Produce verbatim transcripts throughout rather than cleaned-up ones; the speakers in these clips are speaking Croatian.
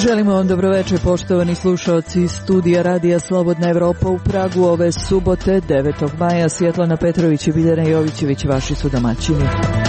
Želimo vam dobroveče, poštovani slušalci iz studija Radija Slobodna Evropa u Pragu ove subote, devetog maja. Svjetlana Petrović i Biljana Jovićević, vaši su domaćini.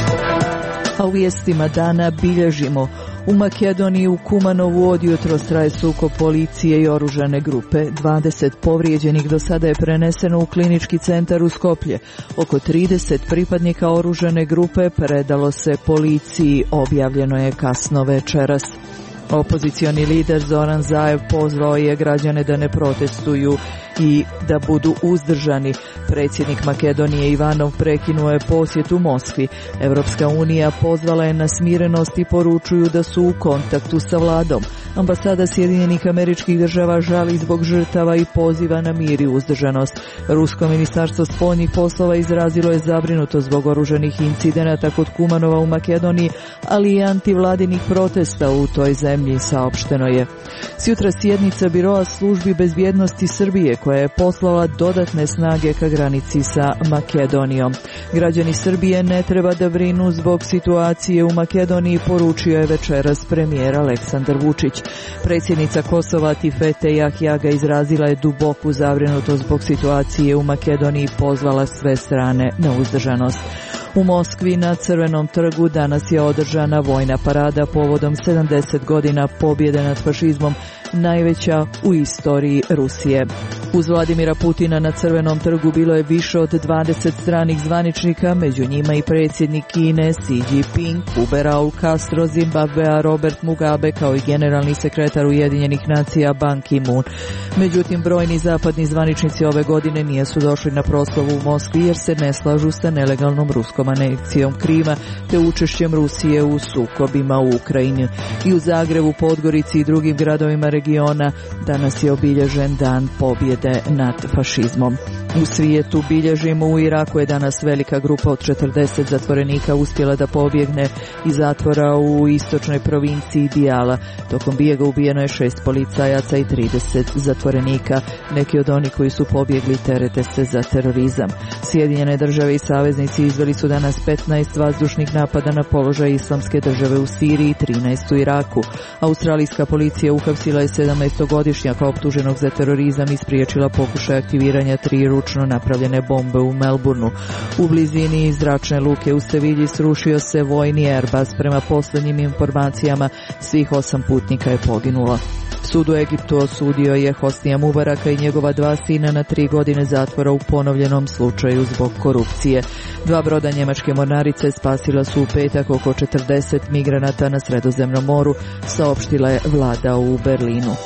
A u vijestima dana bilježimo: u Makedoniji u Kumanovu od jutros traje sukob policije i oružane grupe. dvadeset povrijeđenih do sada je preneseno u klinički centar u Skoplje. Oko trideset pripadnika oružane grupe predalo se policiji, objavljeno je kasno večeras. Opozicioni lider Zoran Zaev pozvao je građane da ne protestuju i da budu uzdržani. Predsjednik Makedonije Ivanov prekinuo je posjet u Moskvi. Evropska unija pozvala je na smirenost i poručuju da su u kontaktu sa vladom. Ambasada Sjedinjenih Američkih Država žali zbog žrtava i poziva na mir i uzdržanost. Rusko ministarstvo spoljnih poslova izrazilo je zabrinutost zbog oružanih incidenata kod Kumanova u Makedoniji, ali i antivladinih protesta u toj zemlji, saopšteno je. Sjutra sjednica Biroa službi bezbjednosti Srbije, koja je poslala dodatne snage ka granici sa Makedonijom. Građani Srbije ne treba da brinu zbog situacije u Makedoniji, poručio je večeras premijer Aleksandar Vučić. Predsjednica Kosova Tifete Jahjaga izrazila je duboku zabrinutost zbog situacije u Makedoniji i pozvala sve strane na uzdržanost. U Moskvi na Crvenom trgu danas je održana vojna parada povodom sedamdeset godina pobjede nad fašizmom, najveća u istoriji Rusije. Uz Vladimira Putina na Crvenom trgu bilo je više od dvadeset stranih zvaničnika, među njima i predsjednik Kine Xi Jinping, Kube Raul Castro, Zimbabvea Robert Mugabe, kao i generalni sekretar Ujedinjenih nacija Ban Ki-moon. Međutim, brojni zapadni zvaničnici ove godine nisu došli na proslavu u Moskvi jer se ne slažu sa nelegalnom ruskom anekcijom Krima te učešćem Rusije u sukobima u Ukrajini. I u Zagrebu, Podgorici i drugim gradovima regiona danas je obilježen dan pobjede nad fašizmom. U svijetu bilježimo: u Iraku je danas velika grupa od četrdeset zatvorenika uspjela da pobjegne iz zatvora u istočnoj provinciji Diyala. Tokom bijega ubijeno je šest policajaca i trideset zatvorenika. Neki od onih koji su pobjegli terete se za terorizam. Sjedinjene države i saveznici izveli su danas petnaest vazdušnih napada na položaj Islamske države u Siriji i trinaest u Iraku. Australijska policija uhapsila je sedamnaestogodišnjaka optuženog za terorizam i spriječila pokušaj aktiviranja tri ručno napravljene bombe u Melbourneu. U blizini zračne luke u Sevilji srušio se vojni Airbus. Prema posljednjim informacijama svih osam putnika je poginulo. Sud u Egiptu osudio je Hosnija Mubaraka i njegova dva sina na tri godine zatvora u ponovljenom slučaju zbog korupcije. Dva broda njemačke mornarice spasila su u petak oko četrdeset migranata na Sredozemnom moru, saopštila je vlada u Berlinu.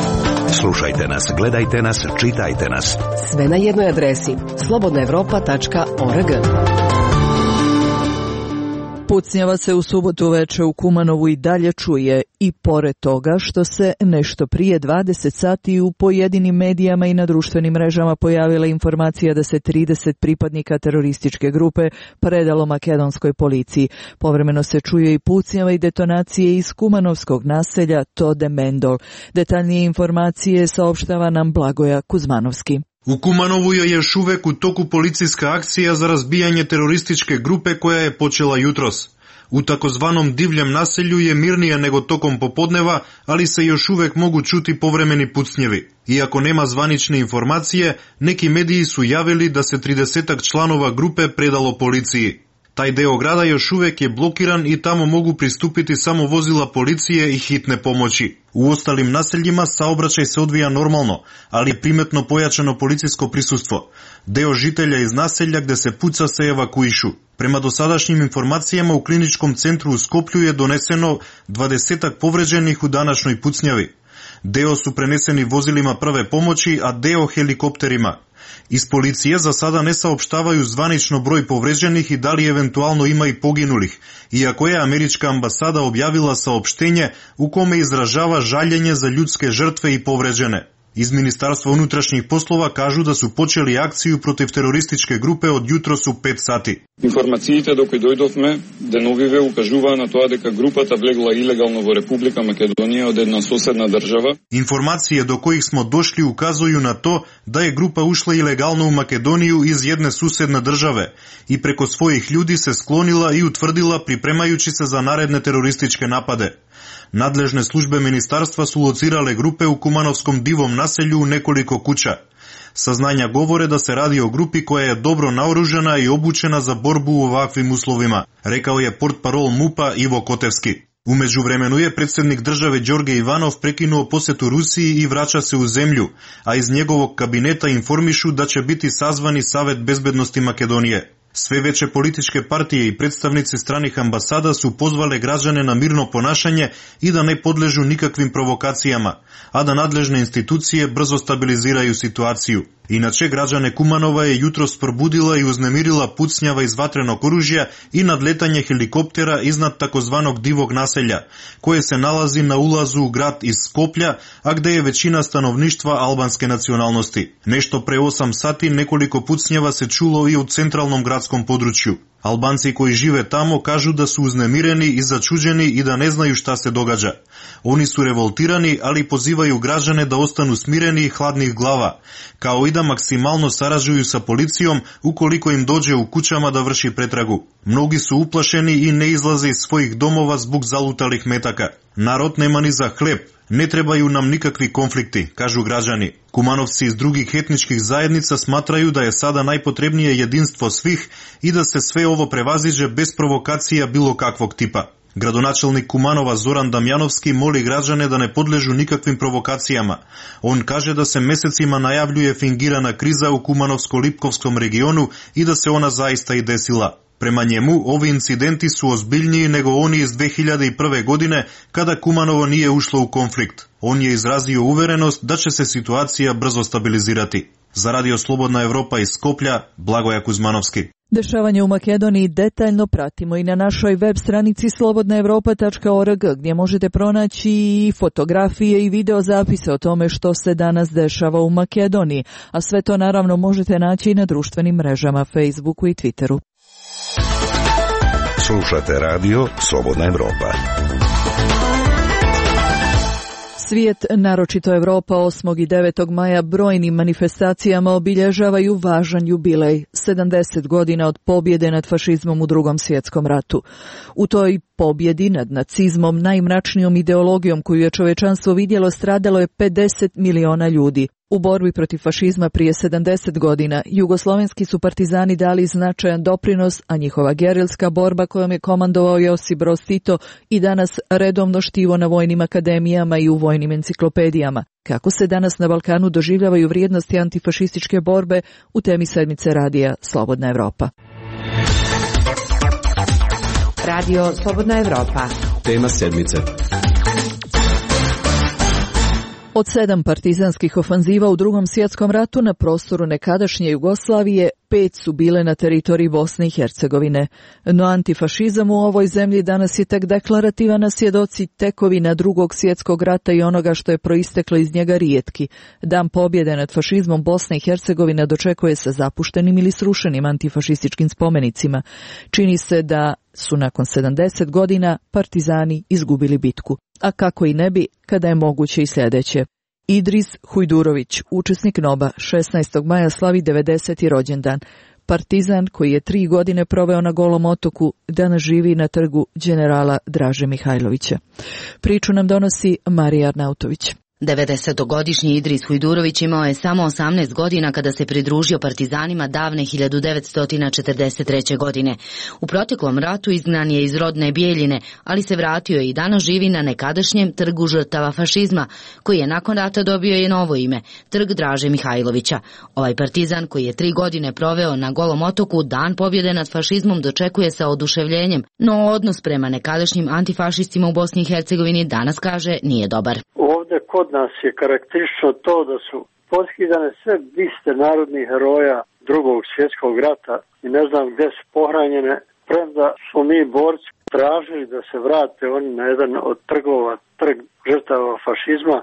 Slušajte nas, gledajte nas, čitajte nas. Sve na jednoj adresi: slobodna evropa tačka org. Pucnjava se u subotu veče u Kumanovu i dalje čuje, i pored toga što se nešto prije dvadeset sati u pojedinim medijama i na društvenim mrežama pojavila informacija da se trideset pripadnika terorističke grupe predalo makedonskoj policiji. Povremeno se čuje i pucnjava i detonacije iz kumanovskog naselja Tode Mendol. Detaljnije informacije saopštava nam Blagoja Kuzmanovski. U Kumanovu je još uvek u toku policijska akcija za razbijanje terorističke grupe koja je počela jutros. U takozvanom divljem naselju je mirnije nego tokom popodneva, ali se još uvek mogu čuti povremeni pucnjevi. Iako nema zvanične informacije, neki mediji su javili da se tridesetak članova grupe predalo policiji. Taj deo grada još uvek je blokiran i tamo mogu pristupiti samo vozila policije i hitne pomoći. U ostalim naseljima saobraćaj se odvija normalno, ali je primetno pojačano policijsko prisustvo. Deo žitelja iz naselja gde se puca se evakuišu. Prema dosadašnjim informacijama u kliničkom centru u Skoplju je doneseno dvadesetak povređenih u današnjoj pucnjavi. Deo su preneseni vozilima prve pomoći, a deo helikopterima. Iz policije za sada ne saopštavaju zvanično broj povređenih i da li eventualno ima i poginulih, iako je američka ambasada objavila saopštenje u kome izražava žaljenje za ljudske žrtve i povređene. Iz Ministarstva unutrašnjih poslova kažu da su počeli akciju protiv terorističke grupe od jutros u pet sati. Информациите до кои дојдовме деновиве укажуваа на тоа дека групата влегла илегално во Република Македонија од една соседна држава. Информације до кои смо дошли указују на то да е група ушла илегално у Македонију из една суседна државе и преко својих људи се склонила и утврдила припремајучи се за наредне терористичке нападе. Надлежне службе министарства су лоцирале групе у Кумановском дивом населју у неколико куќа. Сазнања говоре да се ради о групи која е добро наоружена и обучена за борбу у оваквим условима, рекал е портпарол МУПа Иво Котевски. У меѓувремену е председник државе Ѓорге Иванов прекинуо посету Русија и врача се у земљу, а из неговог кабинета информишу да ќе бити сазвани Савет безбедности Македонија. Све веќе политичке партии и представници страних амбасада су позвале граѓане на мирно понашање и да не подлежу никаквим провокацијама, а да надлежне институције брзо стабилизирају ситуацију. Иначе граѓане Куманова е јутрос пробудила и узнемирила пуцњава из ватрено оружје и надлетање хеликоптера изнад такозваног дивог населја, кое се налази на улазу у град из Скопља, а где е веćина становништва албанске националности. Нешто пре осам сати неколико пуцњава се чуло и од централном градском подручју. Албанци кои живе тамо кажу да су узнемирени и зачуđени и да не знају шта се догаѓа. Они су револтирани, али позивају граѓане да остану смирени и хладни глава, као и да максимално саражују са полицијом уколико им доđe у куќама да врши претрагу. Многи су уплашени и не излазе из својих домова збуг залуталих метака. Народ нема ни за хлеб, не требају нам никакви конфликти, кажу граѓани. Кумановци из других етничких заедница сматрају да е сада најпотребнije единство свих и да се све ово превазиđe без провокација било каквог типа. Градоначелник Куманова Зоран Дамјановски моли граѓане да не подлежу никаквим провокацијама. Он каже да се месецима најављуе фингирана криза у Кумановско-Липковском региону и да се она заиста и десила. Према njemu, ovi incidenti su ozbiljniji nego oni iz две хиљаде и прве godine, kada Kumanovo nije ušlo u konflikt. On je izrazio uverenost da će se situacija brzo stabilizirati. Za Radio Slobodna Evropa iz Skoplja, Blagoja Kuzmanovski. Dešavanje u Makedoniji detaljno pratimo i na našoj web stranici slobodna evropa tačka org, gdje možete pronaći i fotografije i video zapise o tome što se danas dešava u Makedoniji, a sve to naravno možete naći i na društvenim mrežama Facebooku i Twitteru. Slušate radio Slobodna Evropa. Svijet, naročito Evropa, osmog i devetog maja brojnim manifestacijama obilježavaju važan jubilej, sedamdeset godina od pobjede nad fašizmom u Drugom svjetskom ratu. U toj pobjedi nad nacizmom, najmračnijom ideologijom koju je čovečanstvo vidjelo, stradalo je pedeset miliona ljudi. U borbi protiv fašizma prije sedamdeset godina jugoslovenski su partizani dali značajan doprinos, a njihova gerilska borba kojom je komandovao Josip Broz Tito i danas redovno štivo na vojnim akademijama i u vojnim enciklopedijama. Kako se danas na Balkanu doživljavaju vrijednosti antifašističke borbe, u temi sedmice radija Slobodna Evropa. Radio Slobodna Evropa. Tema sedmice. Od sedam partizanskih ofanziva u Drugom svjetskom ratu na prostoru nekadašnje Jugoslavije, pet su bile na teritoriji Bosne i Hercegovine. No antifašizam u ovoj zemlji danas je tek deklarativan, a svjedoci tekovina Drugog svjetskog rata i onoga što je proisteklo iz njega rijetki. Dan pobjede nad fašizmom Bosne i Hercegovina dočekuje sa zapuštenim ili srušenim antifašističkim spomenicima. Čini se da su nakon sedamdeset godina partizani izgubili bitku. A kako i ne bi, kada je moguće i sljedeće. Idris Hujdurović, učesnik NOB-a, šesnaestog maja slavi devedeseti rođendan. Partizan koji je tri godine proveo na Golom otoku, danas živi na trgu generala Draže Mihajlovića. Priču nam donosi Marija Arnautović. devedesetogodišnji Idris Hujdurović imao je samo osamnaest godina kada se pridružio partizanima davne hiljadu devetsto četrdeset treće. godine. U proteklom ratu izgnan je iz rodne Bijeljine, ali se vratio i danas živi na nekadašnjem trgu žrtava fašizma, koji je nakon rata dobio je novo ime, trg Draže Mihajlovića. Ovaj partizan koji je tri godine proveo na Golom otoku, dan pobjede nad fašizmom dočekuje sa oduševljenjem, no odnos prema nekadašnjim antifašistima u Bosni i Hercegovini danas, kaže, nije dobar. Ovdje kod nas je karakteristično to da su poskidane sve biste narodnih heroja Drugog svjetskog rata i ne znam gdje su pohranjene, premda smo mi borci tražili da se vrate oni na jedan od trgova, trg žrtava fašizma,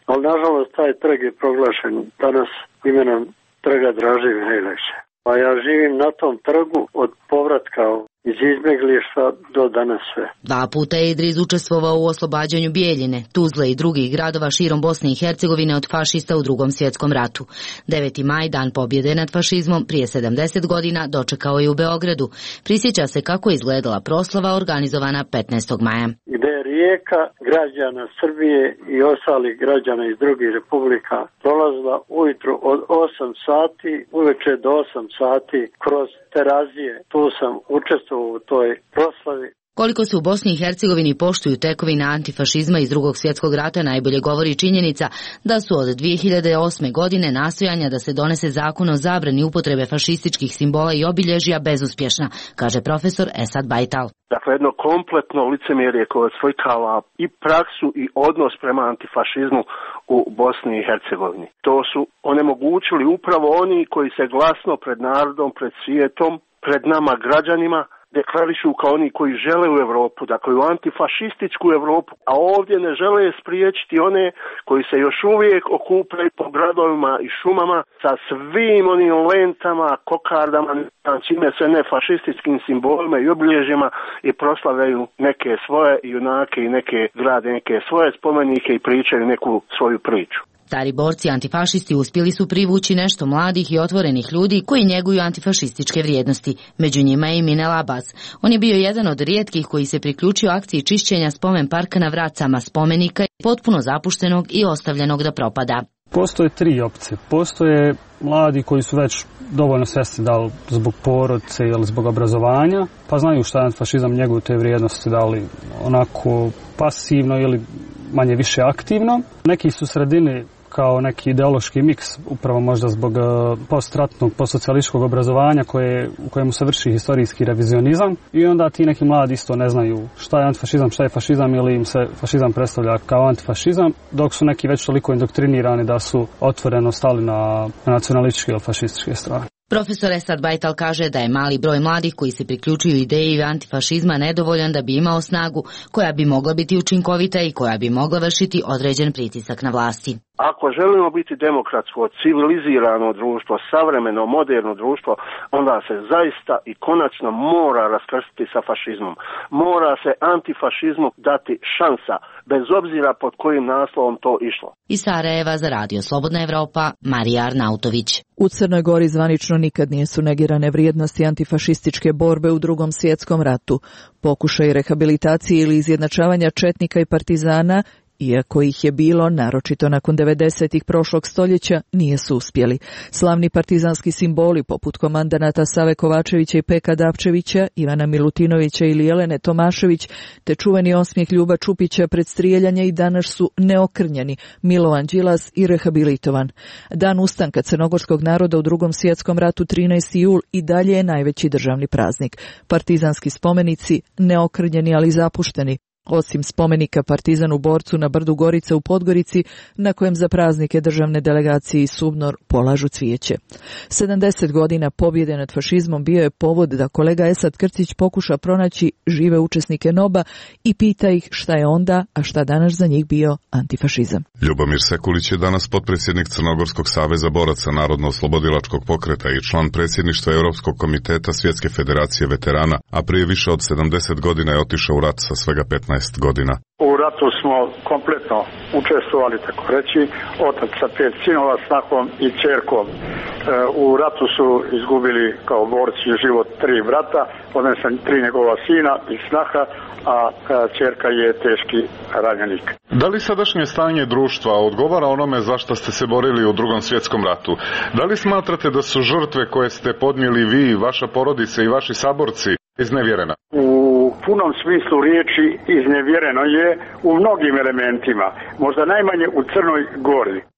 Ali nažalost taj trg je proglašen danas imenom trga Draže Mihajlovića. A ja živim na tom trgu od povratka iz izbjeglištva do danas sve. Dva puta je Idris učestvovao u oslobađanju Bijeljine, Tuzle i drugih gradova širom Bosne i Hercegovine od fašista u Drugom svjetskom ratu. deveti maj, dan pobjede nad fašizmom, prije sedamdeset godina dočekao je u Beogradu. Prisjeća se kako je izgledala proslava organizovana petnaestog maja. Gde je rijeka građana Srbije i ostalih građana iz drugih republika prolazila ujutru od osam sati, uveče do osam sati kroz Terazije. Tu sam učestvovao u toj proslavi. Koliko se u Bosni i Hercegovini poštuju tekovine antifašizma iz Drugog svjetskog rata najbolje govori činjenica da su od dvije hiljade osme godine nastojanja da se donese zakon o zabrani upotrebe fašističkih simbola i obilježja bezuspješna, kaže profesor Esad Bajtal. Dakle, jedno kompletno licemjerje koje odslikava i praksu i odnos prema antifašizmu u Bosni i Hercegovini. To su onemogućili upravo oni koji se glasno pred narodom, pred svijetom, pred nama građanima deklarišu kao oni koji žele u Europu, dakle u antifašističku Europu, a ovdje ne žele spriječiti one koji se još uvijek okupljaju po gradovima i šumama sa svim onim lentama, kokardama, čime se ne fašističkim simbolima i obilježjima i proslavljaju neke svoje junake i neke grade, neke svoje spomenike i pričaju neku svoju priču. Stari borci antifašisti uspjeli su privući nešto mladih i otvorenih ljudi koji njeguju antifašističke vrijednosti. Među njima je i Minel Abbas. On je bio jedan od rijetkih koji se priključio akciji čišćenja spomen parka na vracama spomenika, potpuno zapuštenog i ostavljenog da propada. Postoje tri opcije. Postoje mladi koji su već dovoljno svjesni da li zbog porodice ili zbog obrazovanja, pa znaju šta je antifašizam, njeguju te vrijednosti, da li onako pasivno ili manje više aktivno. Neki su sredini kao neki ideološki miks, upravo možda zbog postratnog, postsocijalističkog obrazovanja koje, u kojemu se vrši historijski revizionizam, i onda ti neki mladi isto ne znaju šta je antifašizam, šta je fašizam, ili im se fašizam predstavlja kao antifašizam, dok su neki već toliko indoktrinirani da su otvoreno stali na nacionalističke ili fašističke strane. Profesor Esad Bajtal kaže da je mali broj mladih koji se priključuju ideji antifašizma nedovoljan da bi imao snagu koja bi mogla biti učinkovita i koja bi mogla vršiti određen pritisak na vlasti. Ako želimo biti demokratsko, civilizirano društvo, savremeno, moderno društvo, onda se zaista i konačno mora raskrstiti sa fašizmom. Mora se antifašizmu dati šansa, bez obzira pod kojim naslovom to išlo. Iz Sarajeva za Radio Slobodna Evropa, Marija Arnautović. U Crnoj Gori zvanično nikad nisu negirane vrijednosti antifašističke borbe u Drugom svjetskom ratu. Pokušaj rehabilitacije ili izjednačavanja četnika i partizana, iako ih je bilo, naročito nakon devedesetih prošlog stoljeća, nije su uspjeli. Slavni partizanski simboli poput komandanata Save Kovačevića i Peka Davčevića, Ivana Milutinovića ili Jelene Tomašević, te čuveni osmijeh Ljuba Čupića pred strijeljanje i danas su neokrnjeni, Milovan Đilas i rehabilitovan. Dan ustanka crnogorskog naroda u Drugom svjetskom ratu, trinaesti jul, i dalje je najveći državni praznik. Partizanski spomenici neokrnjeni ali zapušteni, osim spomenika partizanu borcu na brdu Gorica u Podgorici, na kojem za praznike državne delegacije i Subnor polažu cvijeće. sedamdeset godina pobjede nad fašizmom bio je povod da kolega Esad Krcić pokuša pronaći žive učesnike NOB-a i pita ih šta je onda, a šta danas za njih bio antifašizam. Ljubomir Sekulić je danas potpredsjednik Crnogorskog saveza boraca Narodno-oslobodilačkog pokreta i član predsjedništva Europskog komiteta Svjetske federacije veterana, a prije više od sedamdeset godina je otišao u rat sa svega petnaest godina. U ratu smo kompletno učestvovali, tako reći, otac sa pet sinova, snahom i ćerkom. E, u ratu su izgubili kao borci život tri brata, odnosno tri njegova sina i snaha, a ćerka je teški ranjenik. Da li sadašnje stanje društva odgovara onome za što ste se borili u Drugom svjetskom ratu? Da li smatrate da su žrtve koje ste podnijeli vi, vaša porodica i vaši saborci iznevjerena? U punom smislu riječi iznevjereno je u mnogim elementima, možda najmanje u Crnoj Gori.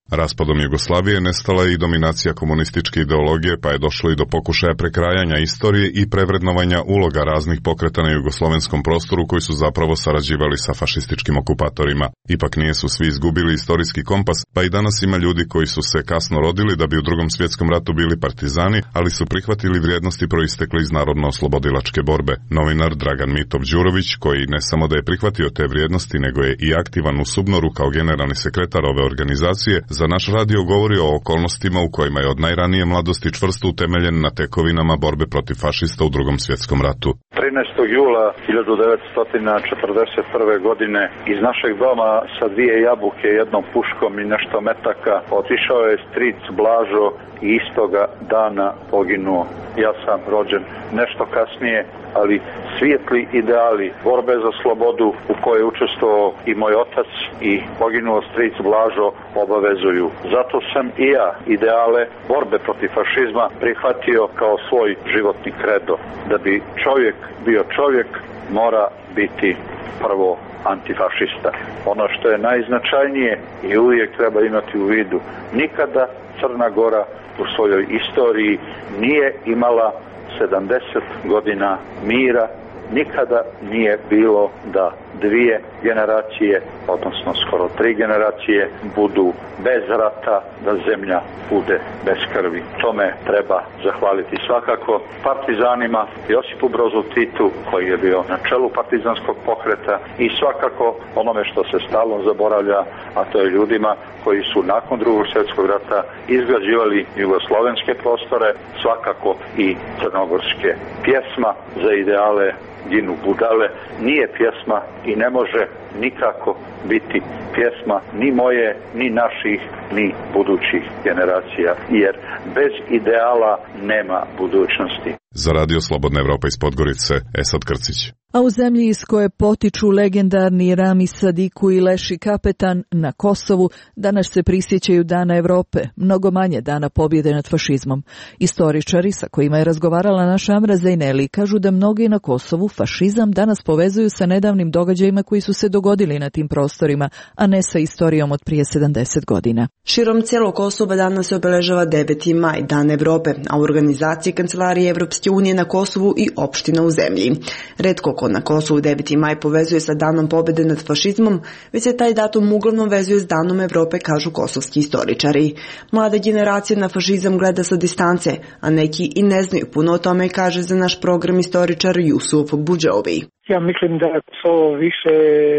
Raspadom Jugoslavije nestala je i dominacija komunističke ideologije, pa je došlo i do pokušaja prekrajanja istorije i prevrednovanja uloga raznih pokreta na jugoslovenskom prostoru koji su zapravo sarađivali sa fašističkim okupatorima. Ipak nije su svi izgubili istorijski kompas, pa i danas ima ljudi koji su se kasno rodili da bi u Drugom svjetskom ratu bili partizani, ali su prihvatili vrijednosti proistekle iz narodno-oslobodilačke borbe. Novinar Dragan Mitov Đurović, koji ne samo da je prihvatio te vrijednosti, nego je i aktivan u Subnoru kao generalni sekretar ove organizacije, za naš radio govori o okolnostima u kojima je od najranije mladosti čvrsto utemeljen na tekovinama borbe protiv fašista u Drugom svjetskom ratu. trinaestog jula hiljadu devetsto četrdeset prve. godine iz našeg doma sa dvije jabuke, jednom puškom i nešto metaka otišao je stric Blažo i istoga dana poginuo. Ja sam rođen nešto kasnije, ali svijetli ideali borbe za slobodu u kojoj je učestvovao i moj otac i poginuo stric Blažo obavezuju. Zato sam i ja ideale borbe protiv fašizma prihvatio kao svoj životni kredo. Da bi čovjek bio čovjek, mora biti prvo antifašista. Ono što je najznačajnije i uvijek treba imati u vidu, nikada Crna Gora u svojoj istoriji nije imala sedamdeset godina mira, nikada nije bilo da dvije generacije, odnosno skoro tri generacije, budu bez rata, da zemlja bude bez krvi. Tome treba zahvaliti svakako partizanima, Josipu Brozu Titu, koji je bio na čelu partizanskog pokreta, i svakako onome što se stalno zaboravlja, a to je ljudima koji su nakon Drugog svjetskog rata izgrađivali jugoslovenske prostore, svakako i crnogorske. Pjesma za ideale ginu budale nije pjesma i ne može nikako biti pjesma ni moje, ni naših, ni budućih generacija, jer bez ideala nema budućnosti. Za Radio Slobodna Evropa iz Podgorice, Esad Krcić. A u zemlji iz koje potiču legendarni Rami Sadiku i Leši Kapetan, na Kosovu, danas se prisjećaju Dana Evrope, mnogo manje dana pobjede nad fašizmom. Istoričari sa kojima je razgovarala naša Amra Zejneli kažu da mnogi na Kosovu fašizam danas povezuju sa nedavnim događajima koji su se dogodili na tim prostorima, a ne sa istorijom od prije sedamdeset godina. Širom cijelog Kosova danas se obeležava deveti maj, Dan Evrope, a u organizaciji Kancelarije Evropske unije na Kosovu i opština u zemlji. Retko ko na Kosovu deveti maj povezuje sa Danom pobjede nad fašizmom, već se taj datum uglavnom vezuje s Danom Evrope, kažu kosovski istoričari. Mlada generacija na fašizam gleda sa distance, a neki i ne znaju puno o tome, kaže za naš program istoričar Jusuf Budžovi. Ja mislim da to više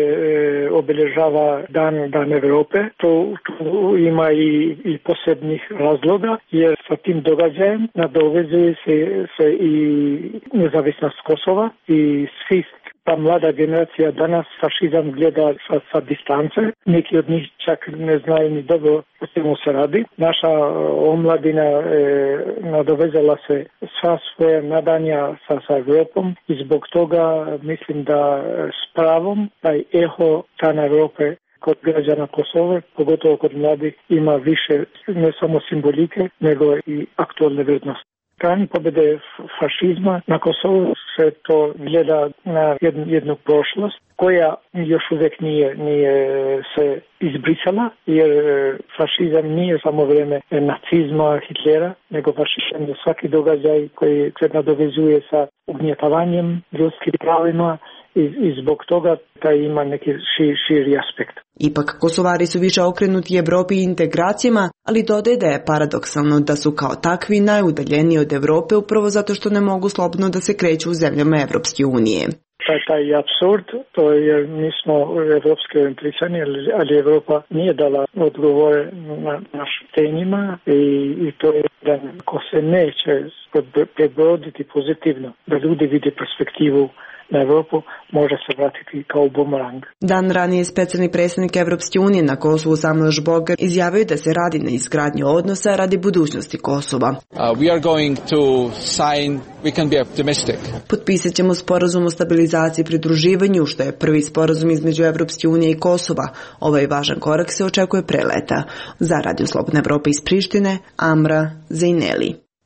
e, obeležava dan, dan Evrope. To, to ima i, i posebnih razloga, jer sa tim događajem nadovezuje se, se i nezavisnost Kosova i svi. Ta mlada generacija danas fašizam gleda sa, sa distance. Neki od njih čak ne znaju ni dobro o čemu se radi. Naša omladina e, nadovezala se sva svoje nadanja sa, sa Evropom i zbog toga mislim da s pravom taj eho Dana Evrope kod građana Kosova, pogotovo kod mladih, ima više ne samo simbolike, nego i aktualne vrijednosti. Dan pobjede fašizma na Kosovu se to gleda na jednu, jednu prošlost koja još uvijek nije, nije se izbrisala, jer fašizam nije samo vrijeme nacizma, Hitlera, nego fašizam je svaki događaj koji se nadovezuje sa ugnjetavanjem ljudskih pravima i, i zbog toga taj ima neki šir, širi aspekt. Ipak Kosovari su više okrenuti Evropi i integracijama, ali dodaje da je paradoksalno da su kao takvi najudaljeniji od Evrope upravo zato što ne mogu slobodno da se kreću u zemljama Evropske unije. Taj, taj absurd, to je, mi smo evropski orijentisani, ali Evropa nije dala odgovore na našim temima i, i to je da ko se neće prebroditi pozitivno, da ljudi vide perspektivu na Evropu, može se vratiti kao bumerang. Dan ranije specijalni predstavnik Evropske unije na Kosovu Samuel Žbogar izjavio da se radi na izgradnji odnosa radi budućnosti Kosova. Uh, we are going to sign, we can be optimistic. Potpisat ćemo sporazum o stabilizaciji i pridruživanju, što je prvi sporazum između Evropske unije i Kosova. Ovaj važan korak se očekuje pre leta. Za Radio Slobodna Evropa iz Prištine, Amra Zejneli.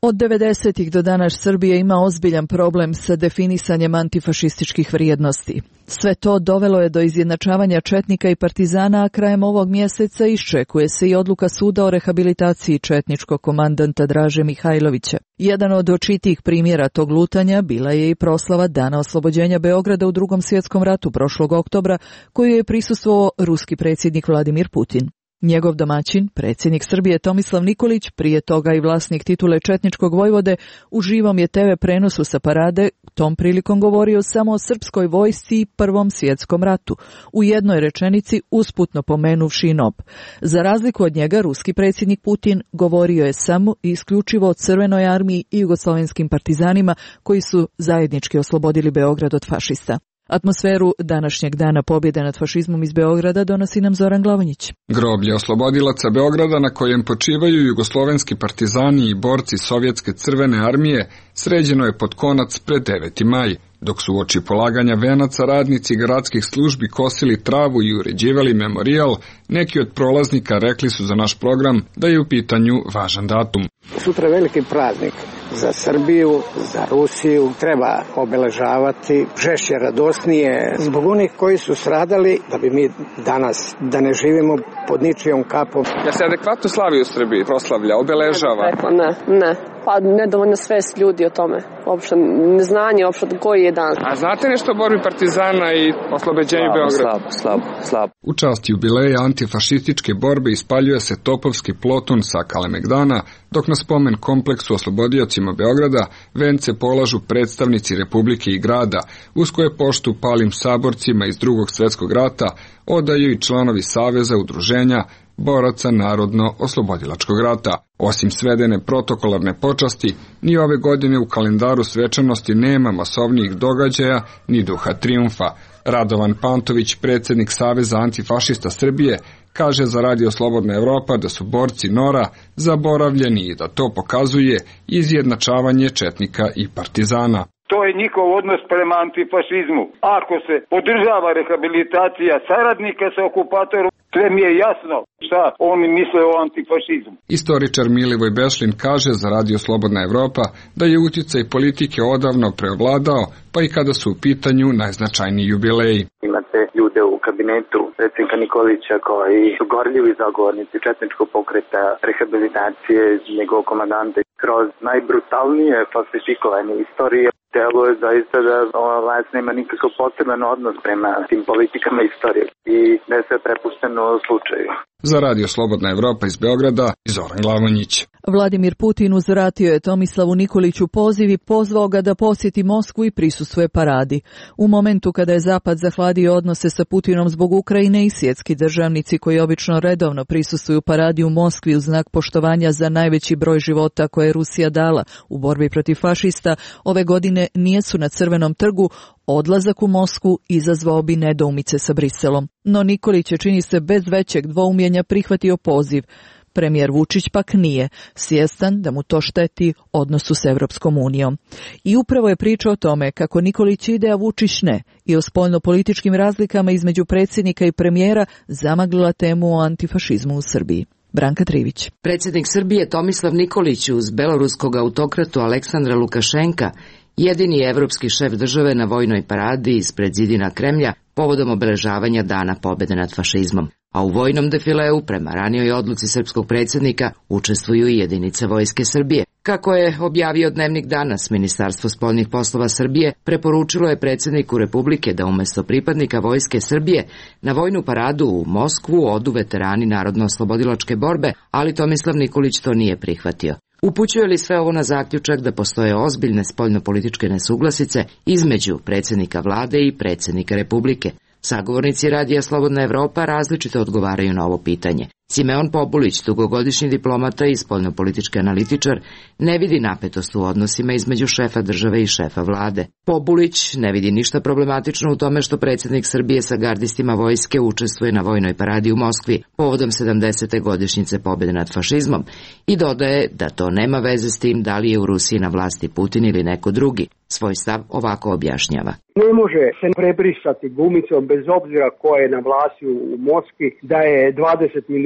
Od devedesetih do danas Srbija ima ozbiljan problem sa definisanjem antifašističkih vrijednosti. Sve to dovelo je do izjednačavanja četnika i partizana, a krajem ovog mjeseca iščekuje se i odluka suda o rehabilitaciji četničkog komandanta Draže Mihajlovića. Jedan od očitijih primjera tog lutanja bila je i proslava Dana oslobođenja Beograda u Drugom svjetskom ratu prošlog oktobra, koju je prisustvovao ruski predsjednik Vladimir Putin. Njegov domaćin, predsjednik Srbije Tomislav Nikolić, prije toga i vlasnik titule četničkog vojvode, u živom je te ve prenosu sa parade tom prilikom govorio samo o srpskoj vojsci i Prvom svjetskom ratu, u jednoj rečenici usputno pomenuvši N O B. Za razliku od njega, ruski predsjednik Putin govorio je samo i isključivo o Crvenoj armiji i jugoslovenskim partizanima koji su zajednički oslobodili Beograd od fašista. Atmosferu današnjeg dana pobjede nad fašizmom iz Beograda donosi nam Zoran Glavonjić. Groblje oslobodilaca Beograda na kojem počivaju jugoslovenski partizani i borci Sovjetske crvene armije sređeno je pod konac pred deveti maj, dok su uoči polaganja venaca radnici gradskih službi kosili travu i uređivali memorijal. Neki od prolaznika rekli su za naš program da je u pitanju važan datum. Sutra veliki praznik za Srbiju, za Rusiju, treba obeležavati žešće, radosnije, zbog onih koji su stradali, da bi mi danas, da ne živimo pod ničijom kapom. Ja se adekvatno slavi u Srbiji, proslavlja, obeležava? Ne, ne, pa nedovoljno svest ljudi o tome, uopšte neznanje, uopšte koji je dan. A znate nešto o borbi partizana i oslobođenju Beograda? Slabo, slabo, slabo. U čast jubileja antifašističke borbe ispaljuje se topovski ploton sa Kalemegdana, dok na spomen kompleksu oslobodiocima Beograda vence polažu predstavnici Republike i grada, uz koje poštu palim saborcima iz Drugog svjetskog rata odaju i članovi Saveza udruženja boraca Narodno-oslobodilačkog rata. Osim svedene protokolarne počasti, ni ove godine u kalendaru svečanosti nema masovnijih događaja ni duha trijumfa. Radovan Pantović, predsjednik Saveza antifašista Srbije, kaže za Radio Slobodna Evropa da su borci Nora zaboravljeni i da to pokazuje izjednačavanje četnika i partizana. To je njihov odnos prema antifašizmu. Ako se podržava rehabilitacija saradnika sa okupatorom, sve mi je jasno šta oni misle o antifašizmu. Istoričar Milivoj Bešlin kaže za Radio Slobodna Evropa da je utjecaj politike odavno preovladao, pa i kada su u pitanju najznačajniji jubileji. Imate ljude u kabinetu predsjednika Nikolića koji su gorljivi zagovornici četničkog pokreta, rehabilitacije njegovog komandanta kroz najbrutalnije falsifikovanje istorije. Telo je zaista da ova vlast nema nikakav poseban odnos prema tim politikama istorije i da je sve prepušteno slučaju. Za Radio Slobodna Evropa iz Beograda, Zoran Glavonjić. Vladimir Putin uzvratio je Tomislavu Nikoliću poziv i pozvao ga da posjeti Moskvu i prisustvuje paradi. U momentu kada je Zapad zahladio odnose sa Putinom zbog Ukrajine i svjetski državnici koji obično redovno prisustvuju paradi u Moskvi u znak poštovanja za najveći broj života koje je Rusija dala u borbi protiv fašista, ove godine nijesu na Crvenom trgu, odlazak u Moskvu izazvao bi nedoumice sa Briselom. No Nikolić je, čini se, bez većeg dvoumljenja prihvatio poziv. Premijer Vučić pak nije, svjestan da mu to šteti odnosu s Evropskom unijom. I upravo je priča o tome kako Nikolić ide, a Vučić ne, i o spoljnopolitičkim razlikama između predsjednika i premijera zamaglila temu o antifašizmu u Srbiji. Branka Trivić. Predsjednik Srbije Tomislav Nikolić uz beloruskog autokratu Aleksandra Lukašenka, jedini evropski šef države na vojnoj paradi ispred zidina Kremlja povodom obeležavanja Dana pobjede nad fašizmom. A u vojnom defileu, prema ranijoj odluci srpskog predsjednika, učestvuju i jedinice Vojske Srbije. Kako je objavio Dnevnik danas, Ministarstvo spoljnih poslova Srbije preporučilo je predsjedniku Republike da umjesto pripadnika Vojske Srbije na vojnu paradu u Moskvu odu veterani Narodno-oslobodilačke borbe, ali Tomislav Nikolić to nije prihvatio. Upućuje li sve ovo na zaključak da postoje ozbiljne spoljnopolitičke nesuglasice između predsjednika vlade i predsjednika Republike? Sagovornici Radija Slobodna Evropa različito odgovaraju na ovo pitanje. Simeon Populić, dugogodišnji diplomata i spoljnopolitički analitičar, ne vidi napetost u odnosima između šefa države i šefa vlade. Populić ne vidi ništa problematično u tome što predsjednik Srbije sa gardistima vojske učestvuje na vojnoj paradi u Moskvi povodom sedamdesete godišnjice pobjede nad fašizmom i dodaje da to nema veze s tim da li je u Rusiji na vlasti Putin ili neko drugi. Svoj stav ovako objašnjava. Ne može se prebrisati gumicom bez obzira ko je na vlasti u Moskvi da je dvadeset miliona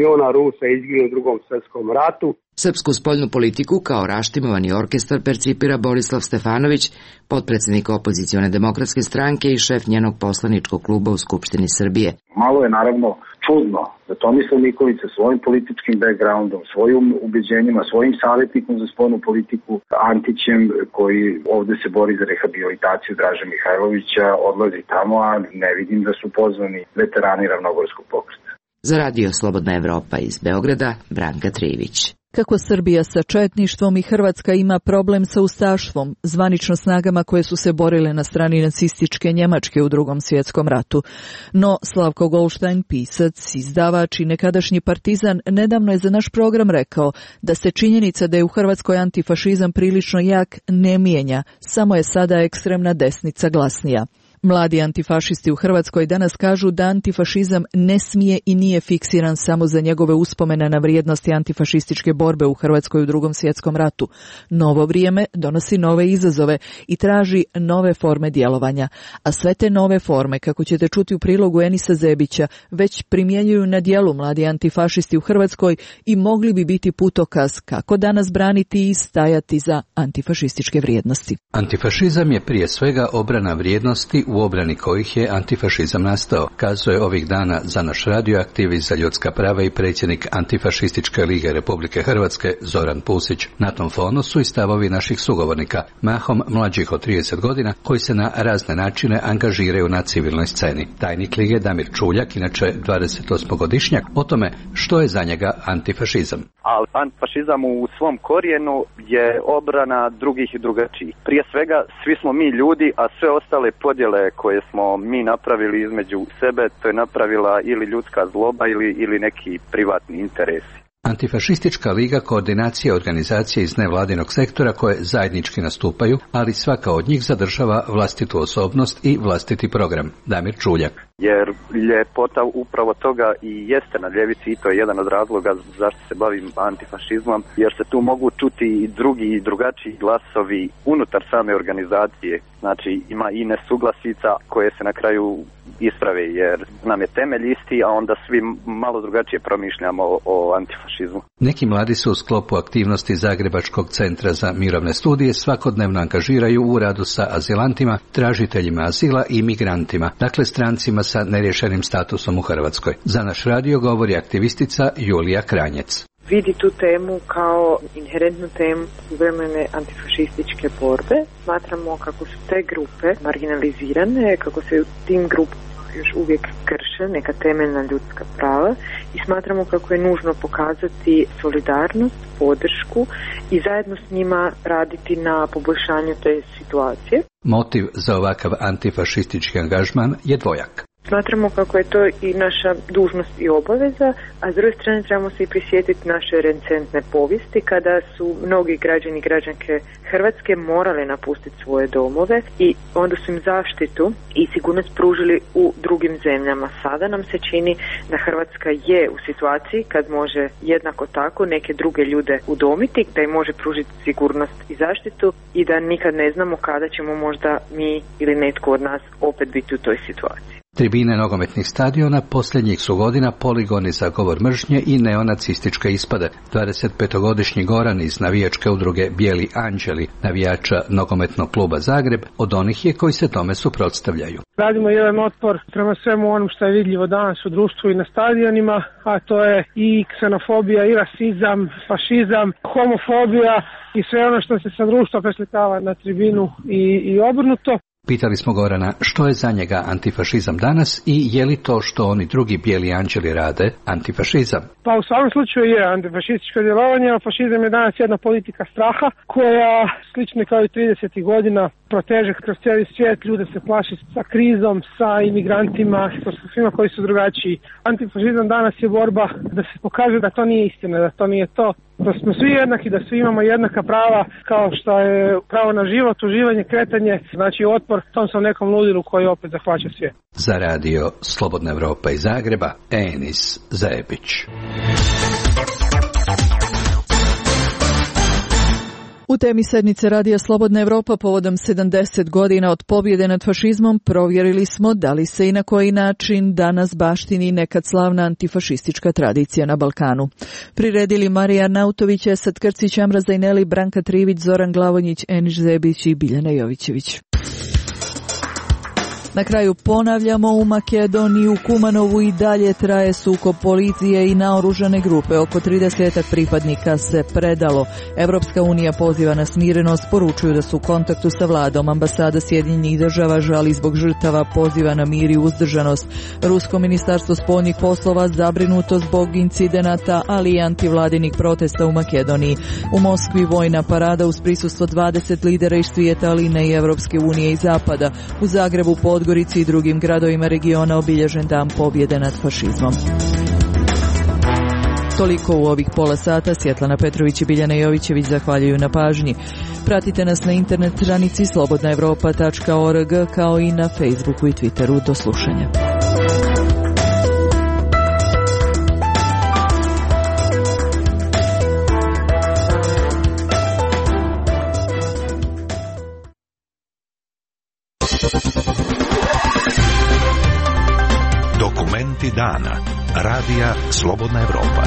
miliona Rusa izginulo u drugom svjetskom ratu. Srpsku spoljnu politiku kao raštimovani orkestar percipira Borislav Stefanović, potpredsjednik opozicione demokratske stranke i šef njenog poslaničkog kluba u Skupštini Srbije. Malo je naravno čudno da Tomislav Nikolić sa svojim političkim backgroundom, svojim ubeđenjima, svojim savjetnikom za spoljnu politiku, Antićem, koji ovde se bori za rehabilitaciju Draže Mihajlovića, odlazi tamo, a ne vidim da su pozvani veterani Ravnogorskog pokreta. Za Radio Slobodna Evropa iz Beograda, Branka Trivić. Kako Srbija sa četništvom i Hrvatska ima problem sa ustaštvom, zvanično snagama koje su se borile na strani nacističke Njemačke u Drugom svjetskom ratu. No, Slavko Goldstein, pisac, izdavač i nekadašnji partizan, nedavno je za naš program rekao da se činjenica da je u Hrvatskoj antifašizam prilično jak ne mijenja, samo je sada ekstremna desnica glasnija. Mladi antifašisti u Hrvatskoj danas kažu da antifašizam ne smije i nije fiksiran samo za njegove uspomene na vrijednosti antifašističke borbe u Hrvatskoj u Drugom svjetskom ratu. Novo vrijeme donosi nove izazove i traži nove forme djelovanja, a sve te nove forme, kako ćete čuti u prilogu Enisa Zebića, već primjenjuju na djelu mladi antifašisti u Hrvatskoj i mogli bi biti putokaz kako danas braniti i stajati za antifašističke vrijednosti. Antifašizam je prije svega obrana vrijednosti u obrani kojih je antifašizam nastao, kazuje ovih dana za naš radio aktivist za ljudska prava i predsjednik Antifašističke lige Republike Hrvatske Zoran Pusić. Na tom fonu su i stavovi naših sugovornika, mahom mlađih od trideset godina, koji se na razne načine angažiraju na civilnoj sceni. Tajnik lige Damir Čuljak, inače dvadesetosmogodišnjak, o tome što je za njega antifašizam. Ali antifašizam u svom korijenu je obrana drugih i drugačijih. Prije svega, svi smo mi ljudi, a sve ostale podjele koje smo mi napravili između sebe, to je napravila ili ljudska zloba ili, ili neki privatni interesi. Antifašistička liga koordinacija organizacije iz nevladinog sektora koje zajednički nastupaju, ali svaka od njih zadržava vlastitu osobnost i vlastiti program. Damir Čuljak. Jer ljepota upravo toga i jeste na ljevici i to je jedan od razloga zašto se bavim antifašizmom, jer se tu mogu čuti i drugi i drugačiji glasovi unutar same organizacije. Znači ima i nesuglasica koje se na kraju isprave jer nam je temelj isti, a onda svi malo drugačije promišljamo o, o antifašizmu. Neki mladi se u sklopu aktivnosti Zagrebačkog centra za mirovne studije svakodnevno angažiraju u radu sa azilantima, tražiteljima azila i migrantima, dakle strancima sa neriješenim statusom u Hrvatskoj. Za naš radio govori aktivistica Julija Kranjec. Vidi tu temu kao inherentnu temu suvremene antifašističke borbe. Smatramo kako su te grupe marginalizirane, kako se u tim grupama još uvijek krše neka temeljna ljudska prava i smatramo kako je nužno pokazati solidarnost, podršku i zajedno s njima raditi na poboljšanju te situacije. Motiv za ovakav antifašistički angažman je dvojak. Smatramo kako je to i naša dužnost i obaveza, a s druge strane trebamo se i prisjetiti naše recentne povijesti kada su mnogi građani i građanke Hrvatske morali napustiti svoje domove i onda su im zaštitu i sigurnost pružili u drugim zemljama. Sada nam se čini da Hrvatska je u situaciji kad može jednako tako neke druge ljude udomiti, da im može pružiti sigurnost i zaštitu i da nikad ne znamo kada ćemo možda mi ili netko od nas opet biti u toj situaciji. Tribine nogometnih stadiona posljednjih su godina poligoni za govor mržnje i neonacističke ispade. dvadesetpetogodišnji Goran iz navijačke udruge Bijeli anđeli, navijača nogometnog kluba Zagreb, od onih je koji se tome suprotstavljaju. Radimo jedan otpor prema svemu onom što je vidljivo danas u društvu i na stadionima, a to je i ksenofobija, i rasizam, fašizam, homofobija i sve ono što se sa društva preslikava na tribinu i, i obrnuto. Pitali smo Gorana što je za njega antifašizam danas i je li to što oni drugi bijeli anđeli rade antifašizam? Pa u svakom slučaju je antifašističko djelovanje, a fašizam je danas jedna politika straha koja slično kao i tridesetih godina proteže kroz cijeli svijet, ljude se plaši sa krizom, sa imigrantima, sa svima koji su drugačiji. Antifašizam danas je borba da se pokaže da to nije istina, da to nije to, da smo svi jednaki, da svi imamo jednaka prava kao što je pravo na život, uživanje, kretanje, znači otpor tom sam nekom ludilu koji opet zahvaća svijet. Za radio Slobodna Evropa iz Zagreba, Enis Zebić. U temi sednice Radija Slobodna Evropa povodom sedamdeset godina od pobjede nad fašizmom provjerili smo da li se i na koji način danas baštini nekad slavna antifašistička tradicija na Balkanu. Priredili Marija Nautović, Esad Krcić, Amra Zajneli, Branka Trivić, Zoran Glavonjić, Eniš Zebić i Biljana Jovićević. Na kraju ponavljamo, u Makedoniji u Kumanovu i dalje traje sukob policije i naoružane grupe. Oko trideset pripadnika se predalo. Evropska unija poziva na smirenost, poručuju da su u kontaktu sa vladom. Ambasada Sjedinjenih država žali zbog žrtava, poziva na mir i uzdržanost. Rusko ministarstvo spoljnih poslova zabrinuto zbog incidenata, ali i antivladinih protesta u Makedoniji. U Moskvi vojna parada uz prisustvo dvadeset lidera iz svijeta, ali ne i Evropske unije i Zapada. U Zagrebu, Podgorici i drugim gradovima regiona obilježen dan pobjede nad fašizmom. Toliko u ovih pola sata. Svjetlana Petrović i Biljana Jovićević zahvaljuju na pažnji. Pratite nas na internet stranici slobodna evropa tačka org kao i na Facebooku i Twitteru. Do slušanja. Dokumenti dana. Radija Slobodna Evropa.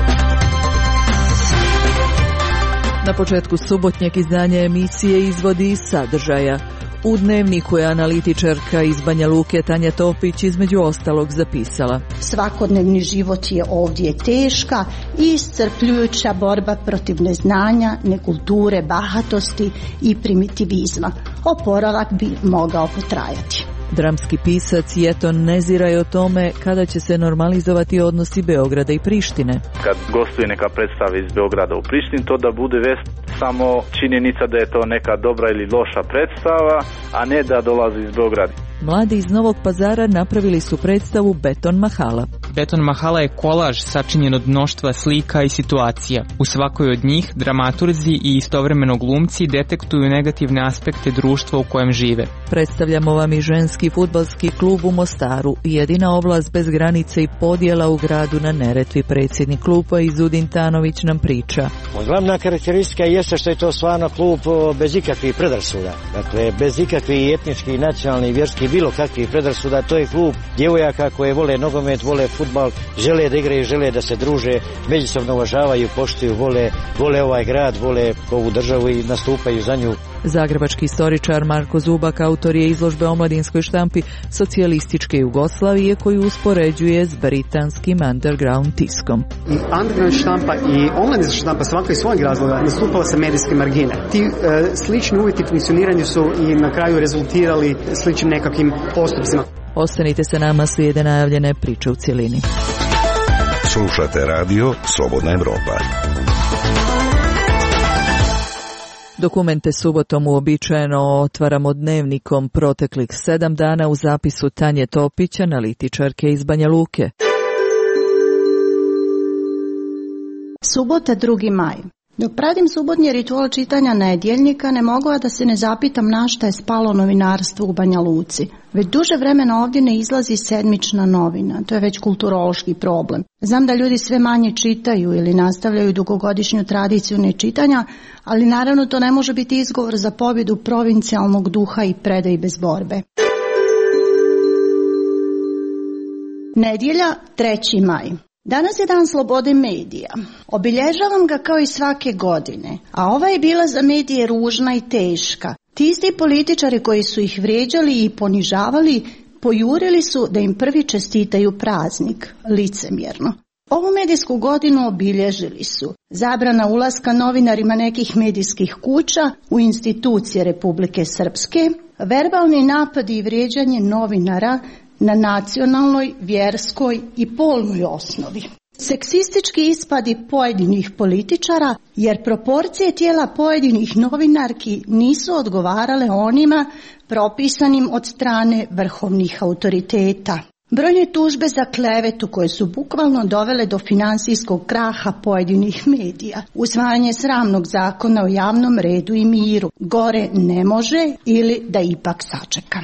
Na početku subotnjeg izdanja emisije izvodi iz sadržaja. U Dnevniku je analitičarka iz Banja Luke Tanja Topić između ostalog zapisala: svakodnevni život je ovdje teška i iscrpljujuća borba protiv neznanja, nekulture, bahatosti i primitivizma. Oporavak bi mogao potrajati. Dramski pisac Jeton Nezira je o tome kada će se normalizovati odnosi Beograda i Prištine. Kad gostuje neka predstava iz Beograda u Prištini, to da bude vest samo činjenica da je to neka dobra ili loša predstava, a ne da dolazi iz Beograda. Mladi iz Novog Pazara napravili su predstavu Beton Mahala. Beton Mahala je kolaž sačinjen od mnoštva slika i situacija. U svakoj od njih dramaturzi i istovremeno glumci detektuju negativne aspekte društva u kojem žive. Predstavljamo vam i ženski fudbalski klub u Mostaru, jedina ovlast bez granice i podjela u gradu na Neretvi. Predsjednik kluba Izudin Tanović nam priča. Glavna karakteristika jeste što je to stvarno klub bez ikakvih predrasuda. Dakle, bez ikakvih etničkih, nacionalnih, vjerskih, bilo kakvih predrasuda. To je klub djevojaka koje vole nogomet, vole fudbal, žele da igraju, žele da se druže, međusobno uvažavaju, poštuju, vole, vole ovaj grad, vole ovu državu i nastupaju za nju. Zagrebački istoričar Marko Zubak autor je izložbe o mladinskoj štampi socijalističke Jugoslavije koju uspoređuje s britanskim underground tiskom. I underground štampa i online štampa svaka iz svojeg razloga nastupala sa medijske margine. Ti e, slični uvjeti funkcioniranja su i na kraju rezultirali sličnim nekakvim postupcima. Ostanite sa nama, slijede najavljene priče u cjelini. Slušate radio Slobodna Evropa. Dokumente subotom uobičajeno otvaramo Dnevnikom proteklih sedam dana u zapisu Tanje Topić, analitičarke iz Banja Luke. Subota drugi maj. Dok pratim subotnji ritual čitanja nedjeljnika, ne mogu a da se ne zapitam na šta je spalo novinarstvo u Banja Luci. Već duže vremena ovdje ne izlazi sedmična novina, to je već kulturološki problem. Znam da ljudi sve manje čitaju ili nastavljaju dugogodišnju tradiciju nečitanja, ali naravno to ne može biti izgovor za pobjedu provincijalnog duha i predaj bez borbe. Nedjelja, treći maj. Danas je dan slobode medija. Obilježavam ga kao i svake godine, a ova je bila za medije ružna i teška. Ti isti političari koji su ih vrijeđali i ponižavali, pojurili su da im prvi čestitaju praznik, licemjerno. Ovu medijsku godinu obilježili su zabrana ulaska novinarima nekih medijskih kuća u institucije Republike Srpske, verbalni napadi i vrijeđanje novinara na nacionalnoj, vjerskoj i polnoj osnovi. Seksistički ispadi pojedinih političara, jer proporcije tijela pojedinih novinarki nisu odgovarale onima propisanim od strane vrhovnih autoriteta. Brojne tužbe za klevetu koje su bukvalno dovele do financijskog kraha pojedinih medija. Usvajanje sramnog zakona o javnom redu i miru. Gore ne može ili da ipak sačekam.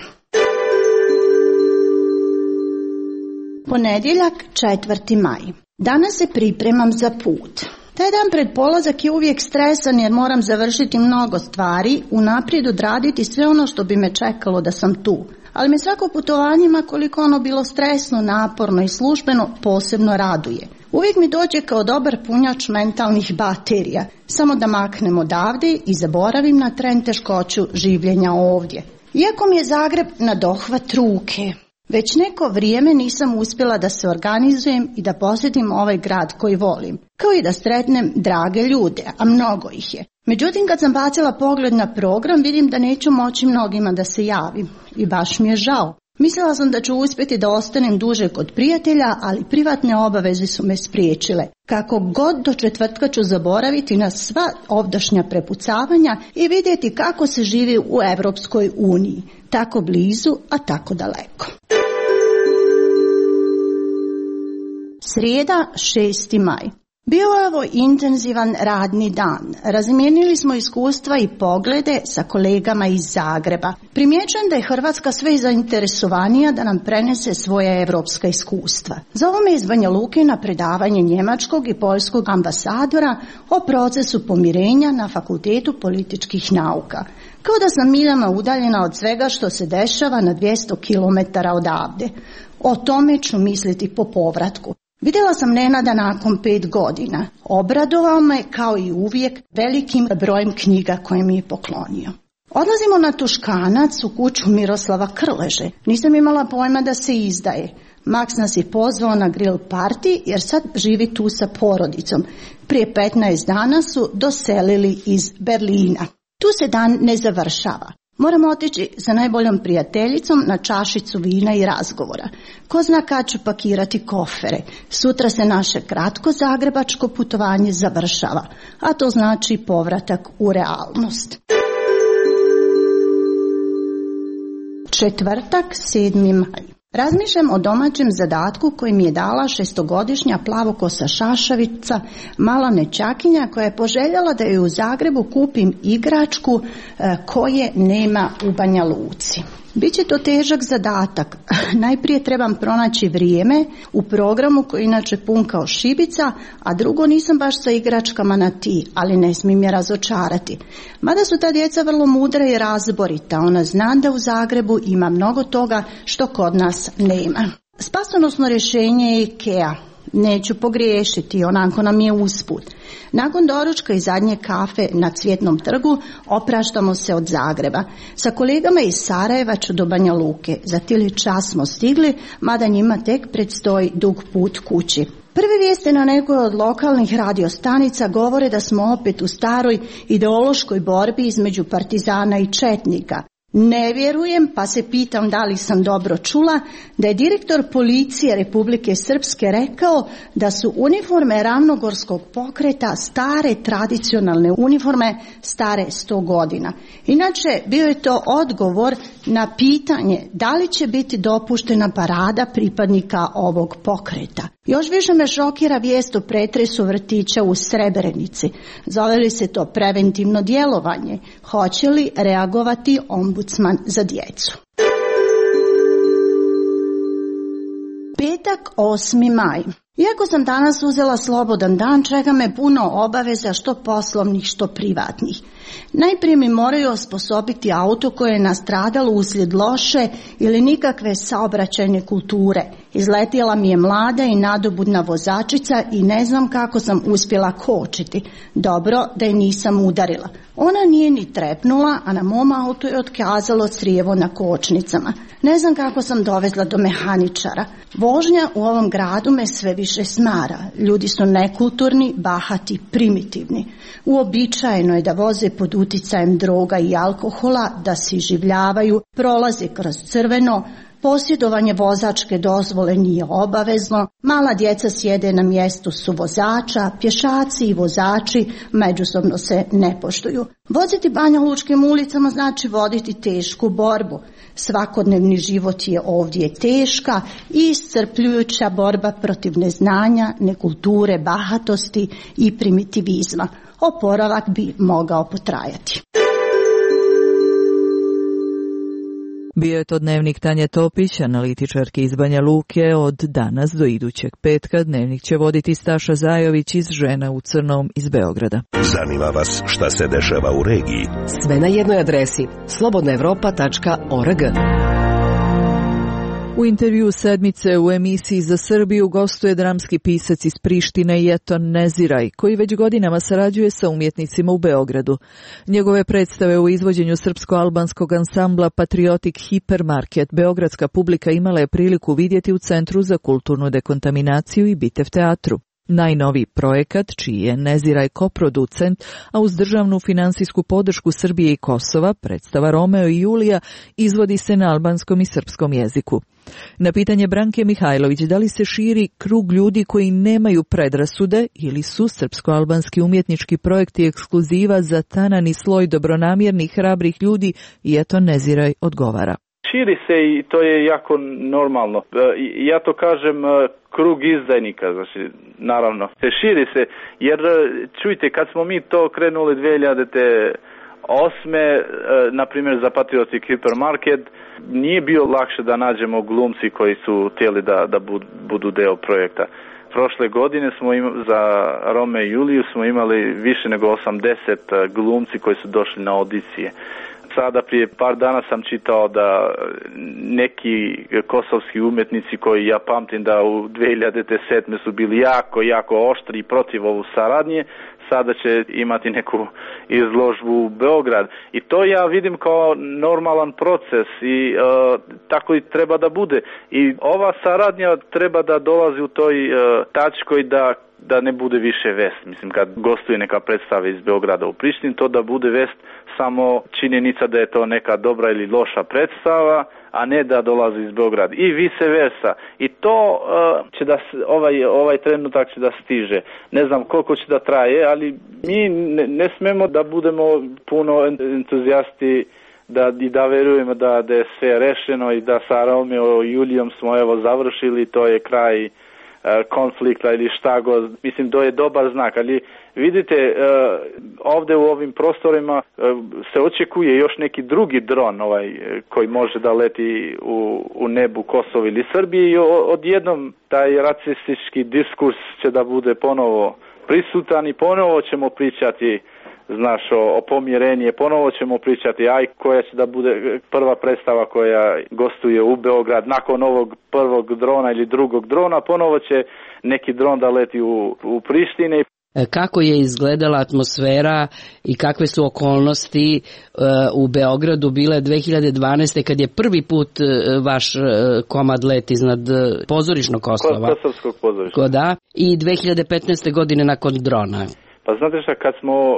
Ponedjeljak, četvrti maj. Danas se pripremam za put. Taj dan pred polazak je uvijek stresan jer moram završiti mnogo stvari, unaprijed odraditi sve ono što bi me čekalo da sam tu. Ali me svako putovanje, ma koliko ono bilo stresno, naporno i službeno, posebno raduje. Uvijek mi dođe kao dobar punjač mentalnih baterija, samo da maknem odavde i zaboravim na tren teškoću življenja ovdje. Iako mi je Zagreb na dohvat ruke, već neko vrijeme nisam uspjela da se organizujem i da posjetim ovaj grad koji volim, kao i da sretnem drage ljude, a mnogo ih je. Međutim, kad sam bacila pogled na program, vidim da neću moći mnogima da se javim i baš mi je žao. Mislila sam da ću uspjeti da ostanem duže kod prijatelja, ali privatne obaveze su me spriječile. Kako god do četvrtka ću zaboraviti na sva ovdašnja prepucavanja i vidjeti kako se živi u Europskoj uniji, tako blizu, a tako daleko. Srijeda, šesti maj. Bio je ovo intenzivan radni dan. Razmijenili smo iskustva i poglede sa kolegama iz Zagreba. Primjećujem da je Hrvatska sve zainteresovanija da nam prenese svoja evropska iskustva. Zovu me iz Banja Luke na predavanje njemačkog i poljskog ambasadora o procesu pomirenja na Fakultetu političkih nauka. Kao da sam miljama udaljena od svega što se dešava na dvjesto kilometara odavde. O tome ću misliti po povratku. Vidjela sam Nenada nakon pet godina. Obradovao me, kao i uvijek, velikim brojem knjiga koje mi je poklonio. Odlazimo na Tuškanac u kuću Miroslava Krleže. Nisam imala pojma da se izdaje. Max nas je pozvao na grill party jer sad živi tu sa porodicom. Prije petnaest dana su doselili iz Berlina. Tu se dan ne završava. Moram otići sa najboljom prijateljicom na čašicu vina i razgovora. Ko zna kad ću pakirati kofere. Sutra se naše kratko zagrebačko putovanje završava, a to znači povratak u realnost. Četvrtak, sedmi maj. Razmišljam o domaćem zadatku koji mi je dala šestogodišnja plavokosa šašavica, mala nečakinja koja je poželjela da joj u Zagrebu kupim igračku e, koje nema u Banja Luci. Biće to težak zadatak. Najprije trebam pronaći vrijeme u programu koji je inače pun kao šibica, a drugo nisam baš sa igračkama na ti, ali ne smijem je razočarati. Mada su ta djeca vrlo mudra i razborita, ona zna da u Zagrebu ima mnogo toga što kod nas nema. Spasonosno rješenje je IKEA. Neću pogriješiti, onako nam je usput. Nakon doručka i zadnje kafe na Cvjetnom trgu opraštamo se od Zagreba. Sa kolegama iz Sarajeva ću do Banja Luke. Za tili čas smo stigli, mada njima tek predstoji dug put kući. Prve vijeste na nekoj od lokalnih radiostanica govore da smo opet u staroj ideološkoj borbi između partizana i četnika. Ne vjerujem, pa se pitam da li sam dobro čula, da je direktor policije Republike Srpske rekao da su uniforme Ravnogorskog pokreta stare tradicionalne uniforme, stare sto godina. Inače, bio je to odgovor na pitanje da li će biti dopuštena parada pripadnika ovog pokreta. Još više me šokira vijest o pretresu vrtića u Srebrenici. Zove li se to preventivno djelovanje? Hoće li reagovati ombudsman za djecu? Petak, osmi maj. Iako sam danas uzela slobodan dan, čeka me puno obaveza, što poslovnih, što privatnih. Najprije mi moraju osposobiti auto koje je nastradalo uslijed loše ili nikakve saobraćajne kulture. Izletjela mi je mlada i nadobudna vozačica i ne znam kako sam uspjela kočiti. Dobro da je nisam udarila. Ona nije ni trepnula, a na mom autu je otkazalo crijevo na kočnicama. Ne znam kako sam dovezla do mehaničara. Vožnja u ovom gradu me sve više smara. Ljudi su nekulturni, bahati, primitivni. Uobičajeno je da voze pod uticajem droga i alkohola, da se iživljavaju, prolaze kroz crveno, posjedovanje vozačke dozvole nije obavezno, mala djeca sjede na mjestu su vozača, pješaci i vozači međusobno se ne poštuju. Voziti Banja Lučkim ulicama znači voditi tešku borbu. Svakodnevni život je ovdje teška i iscrpljujuća borba protiv neznanja, nekulture, bahatosti i primitivizma. Oporavak bi mogao potrajati. Bio je to dnevnik Tanje Topić, analitičarke iz Banja Luke. Od danas do idućeg petka dnevnik će voditi Staša Zajović iz Žena u crnom iz Beograda. Zanima vas šta se dešava u regiji? Sve na jednoj adresi slobodna evropa tačka org. U intervju sedmice u emisiji Za Srbiju gostuje dramski pisac iz Prištine Jeton Neziraj, koji već godinama sarađuje sa umjetnicima u Beogradu. Njegove predstave u izvođenju srpsko-albanskog ansambla Patriotic Hipermarket beogradska publika imala je priliku vidjeti u Centru za kulturnu dekontaminaciju i Bitev teatru. Najnoviji projekat, čiji je Neziraj koproducent, a uz državnu finansijsku podršku Srbije i Kosova, predstava Romeo i Julija, izvodi se na albanskom i srpskom jeziku. Na pitanje Branke Mihajlović da li se širi krug ljudi koji nemaju predrasude ili su srpsko-albanski umjetnički projekti ekskluziva za tanani sloj dobronamjernih hrabrih ljudi, Jeton Neziraj odgovara. Širi se i to je jako normalno. Ja to kažem krug izdajnika, znači naravno. Se širi se jer čujte, kad smo mi to krenuli dvije hiljade osme, na primjer za Patriotic Hipermarket, nije bio lakše da nađemo glumci koji su htjeli da, da budu deo projekta. Prošle godine smo im, za Rome i Juliju smo imali više nego osamdeset glumci koji su došli na audicije. Sada prije par dana sam čitao da neki kosovski umjetnici koji ja pamtim da u dvije hiljade sedme su bili jako, jako oštri protiv ovu saradnje, sada će imati neku izložbu u Beograd. I to ja vidim kao normalan proces i uh, tako i treba da bude. I ova saradnja treba da dolazi u toj uh, tačkoj da da ne bude više vest. Mislim, kad gostuje neka predstava iz Beograda u Prištini, to da bude vest samo činjenica da je to neka dobra ili loša predstava, a ne da dolazi iz Beograda. I vice versa. I to uh, će da, ovaj, ovaj trenutak će da stiže. Ne znam koliko će da traje, ali mi ne, ne smemo da budemo puno entuzijasti da, i da verujemo da, da je sve rešeno i da sa Romeo i Julijom smo evo završili, to je kraj konflikta ili šta god. Mislim, to je dobar znak, ali vidite, ovdje u ovim prostorima se očekuje još neki drugi dron ovaj, koji može da leti u, u nebu Kosova ili Srbije i odjednom taj rasistički diskurs će da bude ponovo prisutan i ponovo ćemo pričati znaš, o, o pomirenje, ponovo ćemo pričati aj koja će da bude prva predstava koja gostuje u Beograd nakon ovog prvog drona ili drugog drona, ponovo će neki dron da leti u, u Prištini. Kako je izgledala atmosfera i kakve su okolnosti uh, u Beogradu bile dvije hiljade dvanaeste kad je prvi put uh, vaš uh, komad let iznad pozorišnog Kosova? Kosovskog pozorišta. Da, i dvije hiljade petnaeste godine nakon drona. Pa znate šta, kad smo uh,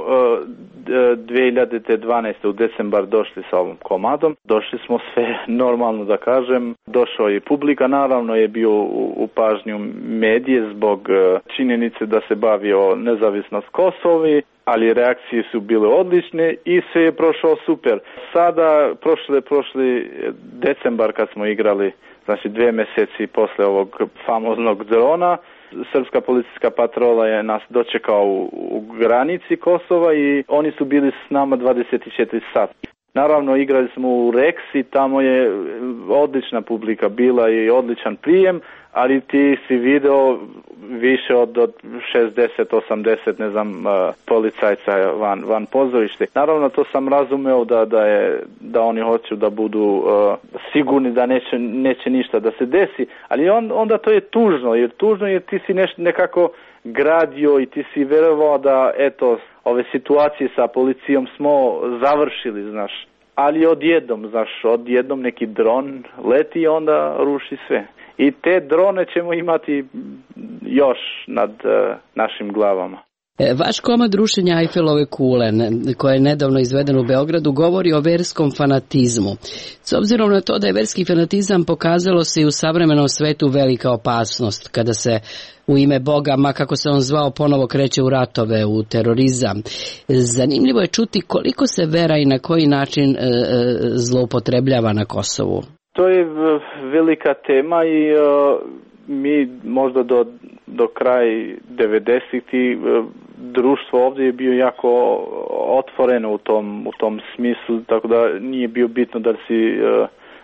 dvije hiljade dvanaeste u decembar došli sa ovom komadom, došli smo sve normalno da kažem, došao je publika, naravno je bio u, u pažnju medije zbog uh, činjenice da se bavi o nezavisnost Kosovi, ali reakcije su bile odlične i sve je prošao super. Sada, prošli, prošli decembar kad smo igrali, znači dvije mjeseci posle ovog famoznog drona, srpska policijska patrola je nas dočekao u, u granici Kosova i oni su bili s nama dvadeset četiri sata. Naravno, igrali smo u Reksi, tamo je odlična publika bila i odličan prijem, ali ti si video više od, od šezdeset osamdeset ne znam, policajca van, van pozorište. Naravno, to sam razumeo da, da, je, da oni hoću da budu uh, sigurni da neće, neće ništa da se desi, ali on, onda to je tužno, jer tužno je ti si neš, nekako gradio i ti si verovao da eto, ove situacije sa policijom smo završili, znaš. Ali odjednom, znaš, odjednom neki dron leti i onda ruši sve. I te drone ćemo imati još nad uh, našim glavama. Vaš komad rušenja Eifelove kule, koja je nedavno izveden u Beogradu, govori o verskom fanatizmu. S obzirom na to da je verski fanatizam pokazalo se i u savremenom svetu velika opasnost, kada se u ime Boga, ma kako se on zvao, ponovo kreće u ratove, u terorizam. Zanimljivo je čuti koliko se vera i na koji način e, zloupotrebljava na Kosovu. To je velika tema i uh, mi možda do, do kraj devedesetih društvo ovdje je bio jako otvoreno u tom, u tom smislu, tako da nije bio bitno da si uh,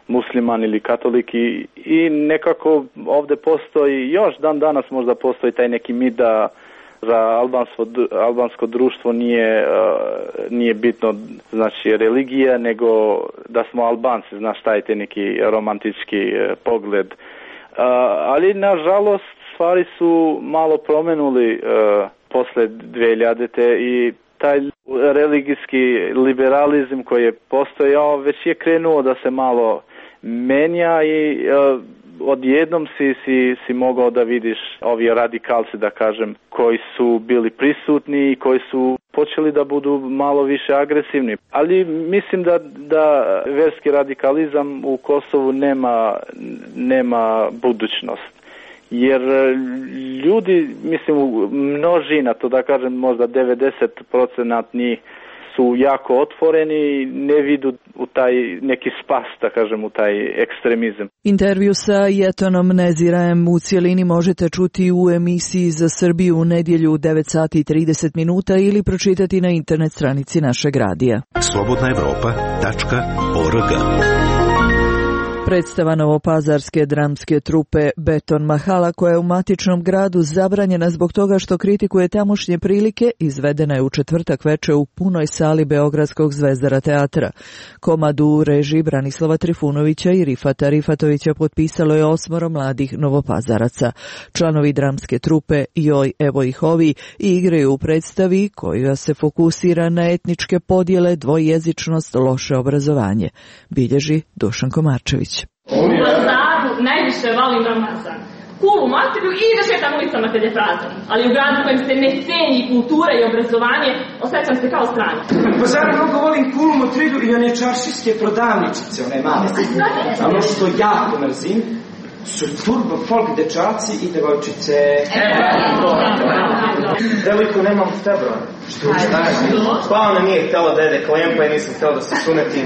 musliman ili katolik i, i nekako ovde postoji, još dan danas možda postoji taj neki mit da za albansko, albansko društvo nije, uh, nije bitno znači religija, nego da smo Albanci, znaš taj te neki romantički uh, pogled. Uh, ali nažalost stvari su malo promenuli uh, posle dve hiljadite i taj religijski liberalizam koji je postojao već je krenuo da se malo menja i uh, odjednom si, si, si mogao da vidiš ovi radikalci, da kažem, koji su bili prisutni i koji su počeli da budu malo više agresivni. Ali mislim da, da verski radikalizam u Kosovu nema, nema budućnost. Jer ljudi, mislim, množina, to da kažem možda devedeset posto njih su jako otvoreni i ne vidu u taj neki spas, da kažem, u taj ekstremizam. Intervju sa Jetonom Nezirajem u cijelini možete čuti u emisiji za Srbiju u nedjelju u devet sati i trideset minuta ili pročitati na internet stranici našeg radija. slobodna evropa tačka org. Predstava novopazarske dramske trupe Beton Mahala, koja je u matičnom gradu zabranjena zbog toga što kritikuje tamošnje prilike, izvedena je u četvrtak veče u punoj sali Beogradskog Zvezdara teatra. Komadu u režiji Branislava Trifunovića i Rifata Rifatovića potpisalo je osmoro mladih novopazaraca. Članovi dramske trupe Joj, evo ih ovi igraju u predstavi koja se fokusira na etničke podjele, dvojezičnost, loše obrazovanje. Bilježi Dušan Komarčević. U Pazaru najviše volim Ramazan. Kulu materiju i da šetam ulicama kad je prazan. Ali u gradu kojem se ne ceni kultura i obrazovanje, osjećam se kao stranac. U Pazaru mnogo volim Kulu Motridu i one čaršijske prodavničice, one male. A ono što jako mrzim su turbo folk dečaci i devojčice. Devojko, nemam februar. Što je šta? Pa ona nije htjela da jede klempa i nisam htjela da se sunetim.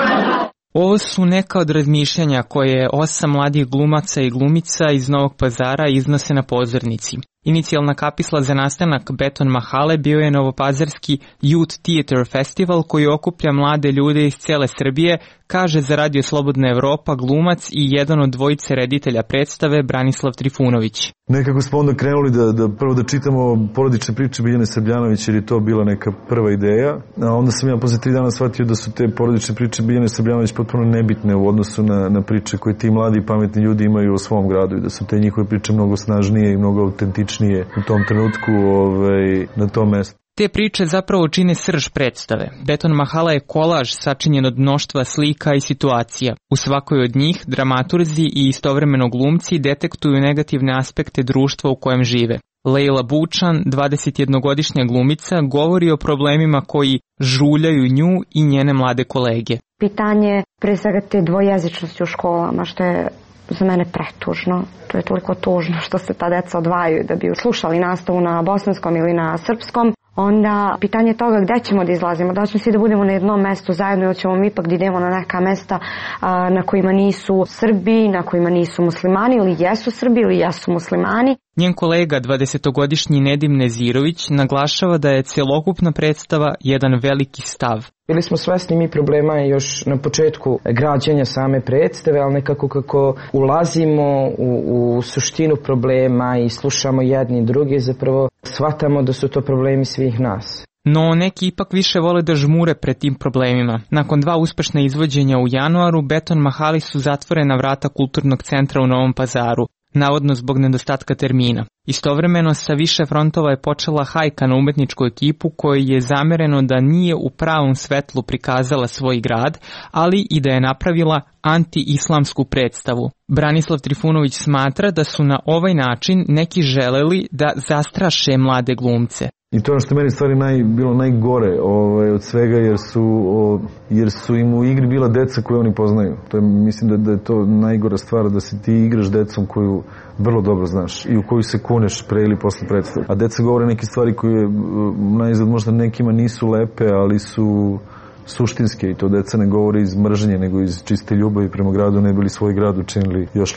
Ovo su neka od razmišljanja koje osam mladih glumaca i glumica iz Novog Pazara iznose na pozornici. Inicijalna kapisla za nastanak Beton Mahale bio je novopazarski Youth Theater Festival koji okuplja mlade ljude iz cijele Srbije, kaže za Radio Slobodna Evropa glumac i jedan od dvojice reditelja predstave Branislav Trifunović. Nekako smo onda krenuli da, da prvo da čitamo porodične priče Biljane Srbljanović jer je to bila neka prva ideja, a onda sam ja posle tri dana shvatio da su te porodične priče Biljane Srbljanović potpuno nebitne u odnosu na, na priče koje ti mladi i pametni ljudi imaju o svom gradu i da su te njihove priče mnogo snažnije i mnogo autentičnije u tom trenutku ovaj, na tom mestu. Te priče zapravo čine srž predstave. Beton Mahala je kolaž sačinjen od mnoštva slika i situacija. U svakoj od njih dramaturzi i istovremeno glumci detektuju negativne aspekte društva u kojem žive. Lejla Bučan, dvadesetjednogodišnja glumica, govori o problemima koji žuljaju nju i njene mlade kolege. Pitanje pre svega te dvojezičnosti u školama, što je za mene pretužno. To je toliko tužno što se ta deca odvajaju da bi slušali nastavu na bosanskom ili na srpskom. Onda pitanje toga gde ćemo da izlazimo, da ćemo svi da budemo na jednom mestu zajedno ili ćemo mi ipak da idemo na neka mesta a, na kojima nisu Srbi, na kojima nisu muslimani ili jesu Srbi ili jesu muslimani. Njen kolega, dvadesetogodišnji Nedim Nezirović, naglašava da je celokupna predstava jedan veliki stav. Bili smo svesni mi problema još na početku građenja same predstave, ali nekako kako ulazimo u, u suštinu problema i slušamo jedni drugi, zapravo shvatamo da su to problemi svih nas. No neki ipak više vole da žmure pred tim problemima. Nakon dva uspešna izvođenja u januaru, Beton Mahali su zatvorena vrata kulturnog centra u Novom Pazaru, navodno zbog nedostatka termina. Istovremeno sa više frontova je počela hajka na umetničku ekipu kojoj je zamereno da nije u pravom svetlu prikazala svoj grad, ali i da je napravila anti-islamsku predstavu. Branislav Trifunović smatra da su na ovaj način neki želeli da zastraše mlade glumce. I to je ono što meni stvari naj, bilo najgore ovaj, od svega jer su, o, jer su im u igri bila deca koju oni poznaju. To je, mislim da, da je to najgora stvar, da se ti igraš decom koju vrlo dobro znaš i u koju se kuneš pre ili posle predstave. A deca govore neke stvari koje najzad možda nekima nisu lepe, ali su suštinske i to deca ne govore iz mržnje nego iz čiste ljubavi prema gradu, ne bili svoj grad učinili još lepše.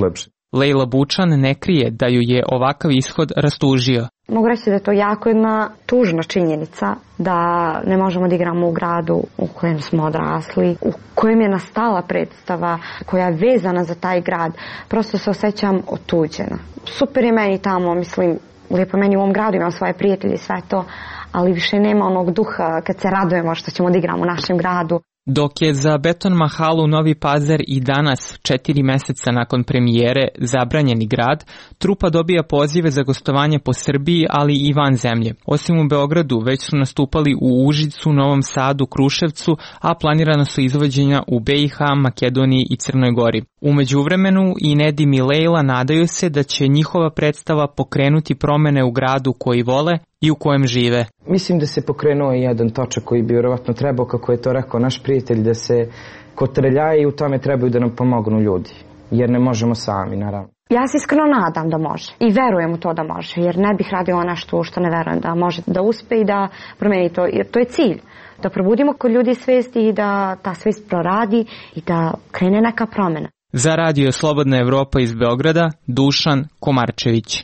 Lejla Bučan ne krije da ju je ovakav ishod rastužio. Mogu reći da je to jako jedna tužna činjenica da ne možemo da igramo u gradu u kojem smo odrasli, u kojem je nastala predstava koja je vezana za taj grad. Prosto se osjećam otuđena. Super je meni tamo, mislim, lijepo meni u ovom gradu, imam svoje prijatelje i sve to, ali više nema onog duha kad se radujemo što ćemo da igramo u našem gradu. Dok je za Beton Mahalu Novi Pazar i danas, četiri meseca nakon premijere, zabranjeni grad, trupa dobija pozive za gostovanje po Srbiji, ali i van zemlje. Osim u Beogradu, već su nastupali u Užicu, Novom Sadu, Kruševcu, a planirano su izvođenja u B i H, Makedoniji i Crnoj Gori. U međuvremenu i Nedim i Lejla nadaju se da će njihova predstava pokrenuti promene u gradu koji vole i u kojem žive. Mislim da se pokrenuo i jedan točak koji bi vjerovatno trebao, kako je to rekao naš prijatelj, da se kotrljaje i u tome trebaju da nam pomognu ljudi, jer ne možemo sami, naravno. Ja se iskreno nadam da može i verujem u to da može, jer ne bih radila nešto što ne verujem da može da uspe i da promeni to, jer to je cilj. Da probudimo kod ljudi svijesti i da ta svijest proradi i da krene neka promjena. Za Radio Slobodna Evropa iz Beograda, Dušan Komarčević.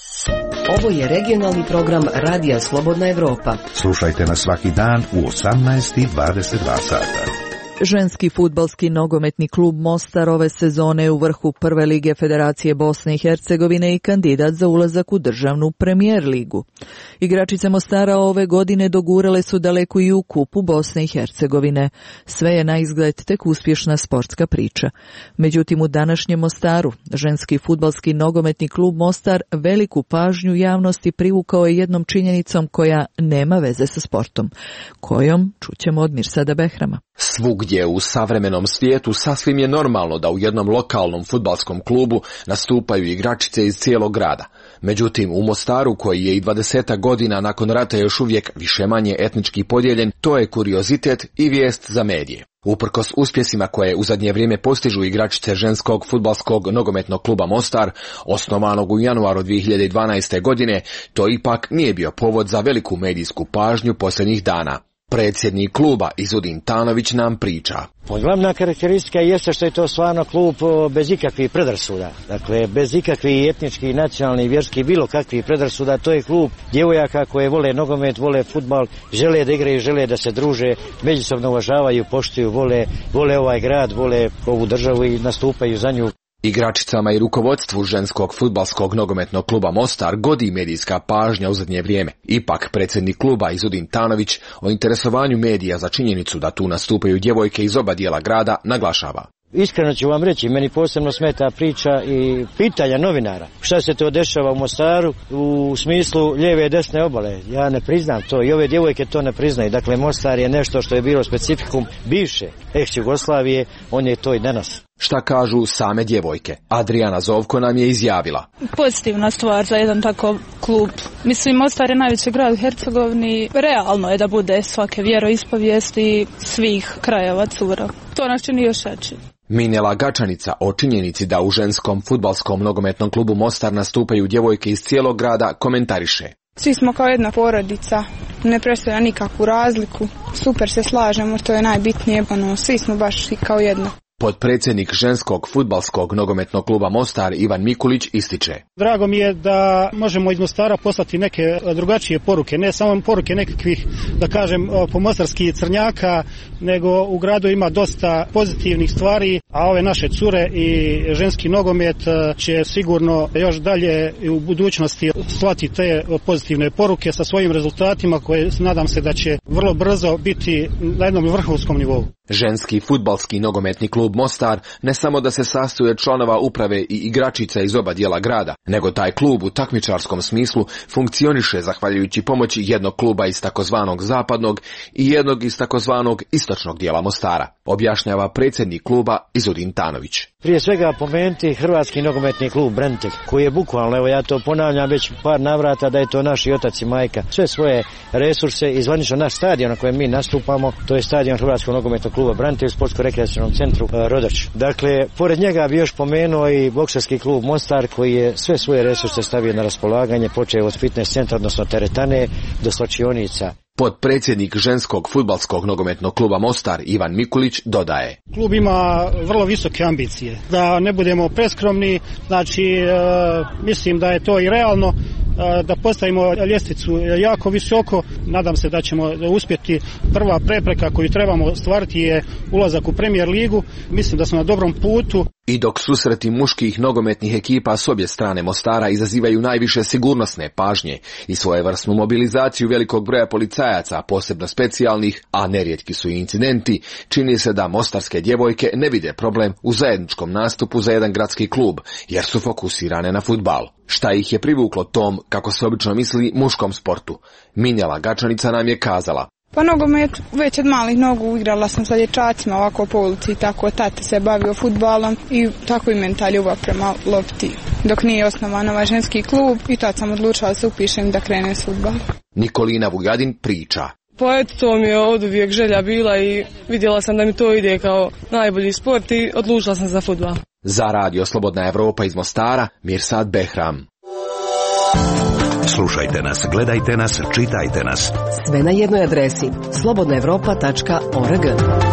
Ovo je regionalni program Radija Slobodna Evropa. Slušajte nas svaki dan u osamnaest i dvadeset dva sata. Ženski fudbalski nogometni klub Mostar ove sezone je u vrhu prve lige Federacije Bosne i Hercegovine i kandidat za ulazak u državnu premijer ligu. Igračice Mostara ove godine dogurale su daleko i u kupu Bosne i Hercegovine. Sve je na izgled tek uspješna sportska priča. Međutim, u današnjem Mostaru ženski fudbalski nogometni klub Mostar veliku pažnju javnosti privukao je jednom činjenicom koja nema veze sa sportom, kojom čućemo od Mirsada Behrama. Svugdje u savremenom svijetu sasvim je normalno da u jednom lokalnom fudbalskom klubu nastupaju igračice iz cijelog grada. Međutim, u Mostaru, koji je i dvadeset godina nakon rata još uvijek više-manje etnički podijeljen, to je kuriozitet i vijest za medije. Uprkos uspjesima koje u zadnje vrijeme postižu igračice ženskog fudbalskog nogometnog kluba Mostar, osnovanog u januaru dvije hiljade dvanaeste. godine, to ipak nije bio povod za veliku medijsku pažnju posljednjih dana. Predsjednik kluba Izudin Tanović nam priča. Glavna karakteristika jeste što je to stvarno klub bez ikakvih predrasuda. Dakle, bez ikakvih etničkih, nacionalnih, vjerskih, bilo kakvih predrasuda. To je klub djevojaka koje vole nogomet, vole fudbal, žele da igraju, žele da se druže, međusobno uvažavaju, poštuju, vole, vole ovaj grad, vole ovu državu i nastupaju za nju. Igračicama i rukovodstvu ženskog fudbalskog nogometnog kluba Mostar godi medijska pažnja u zadnje vrijeme. Ipak predsjednik kluba Izudin Tanović o interesovanju medija za činjenicu da tu nastupaju djevojke iz oba dijela grada naglašava. Iskreno ću vam reći, meni posebno smeta priča i pitanja novinara. Šta se to dešava u Mostaru u smislu lijeve i desne obale? Ja ne priznam to i ove djevojke to ne priznaju. Dakle, Mostar je nešto što je bilo specifikum bivše ex-Jugoslavije, on je to i danas. Šta kažu same djevojke? Adriana Zovko nam je izjavila. Pozitivna stvar za jedan takav klub. Mislim, Mostar je najveći grad u Hercegovini. Realno je da bude svake vjeroispovijesti svih krajeva cura. To nas čini još jači. Minela Gačanica o činjenici da u ženskom fudbalskom nogometnom klubu Mostar nastupaju djevojke iz cijelog grada komentariše. Svi smo kao jedna porodica, ne predstavlja nikakvu razliku, super se slažemo, to je najbitnije, ono, svi smo baš kao jedna. Potpredsjednik ženskog fudbalskog nogometnog kluba Mostar Ivan Mikulić ističe. Drago mi je da možemo iz Mostara poslati neke drugačije poruke, ne samo poruke nekakvih, da kažem, pomostarskih crnjaka, nego u gradu ima dosta pozitivnih stvari, a ove naše cure i ženski nogomet će sigurno još dalje u budućnosti slati te pozitivne poruke sa svojim rezultatima koje nadam se da će vrlo brzo biti na jednom vrhunskom nivou. Ženski fudbalski nogometni klub Mostar ne samo da se sastoji od članova uprave i igračica iz oba dijela grada, nego taj klub u takmičarskom smislu funkcioniše zahvaljujući pomoći jednog kluba iz takozvanog zapadnog i jednog iz takozvanog istočnog dijela Mostara, objašnjava predsjednik kluba Izudin Tanović. Prije svega pomenuti hrvatski nogometni klub Brentek, koji je bukvalno, evo ja to ponavljam već par navrata, da je to naši otac i majka. Sve svoje resurse i zvanično naš stadion na kojem mi nastupamo, to je stadion hrvatskog nogometnog kluba Brentek u sportsko-rekreacionom centru Rodač. Dakle, pored njega bi još pomenuo i bokserski klub Mostar, koji je sve svoje resurse stavio na raspolaganje, počeo od fitness centra, odnosno teretane, do slačionica. Potpredsjednik ženskog fudbalskog nogometnog kluba Mostar Ivan Mikulić dodaje: Klub ima vrlo visoke ambicije. Da ne budemo preskromni, znači e, mislim da je to i realno e, da postavimo ljestvicu jako visoko. Nadam se da ćemo uspjeti. Prva prepreka koju trebamo stvariti je ulazak u Premier ligu. Mislim da smo na dobrom putu. I dok susreti muških nogometnih ekipa s obje strane Mostara izazivaju najviše sigurnosne pažnje i svojevrsnu mobilizaciju velikog broja policajaca, posebno specijalnih, a nerijetki su i incidenti, čini se da mostarske djevojke ne vide problem u zajedničkom nastupu za jedan gradski klub, jer su fokusirane na fudbal. Šta ih je privuklo tom, kako se obično misli, muškom sportu? Minjala Gačanica nam je kazala: Pa nogomet već od malih nogu igrala sam sa dječacima ovako po ulici, tako tata se bavio fudbalom i tako i meni ta ljubav prema lopti. Dok nije osnovan ovaj ženski klub i tad sam odlučila da se upišem da krenem s fudbalom. Nikolina Vujadin priča: Pa eto, to mi je od uvijek želja bila i vidjela sam da mi to ide kao najbolji sport i odlučila sam za fudbal. Za Radio Slobodna Evropa iz Mostara, Mirsad Behram. Slušajte nas, gledajte nas, čitajte nas. Sve na jednoj adresi slobodna evropa tačka org.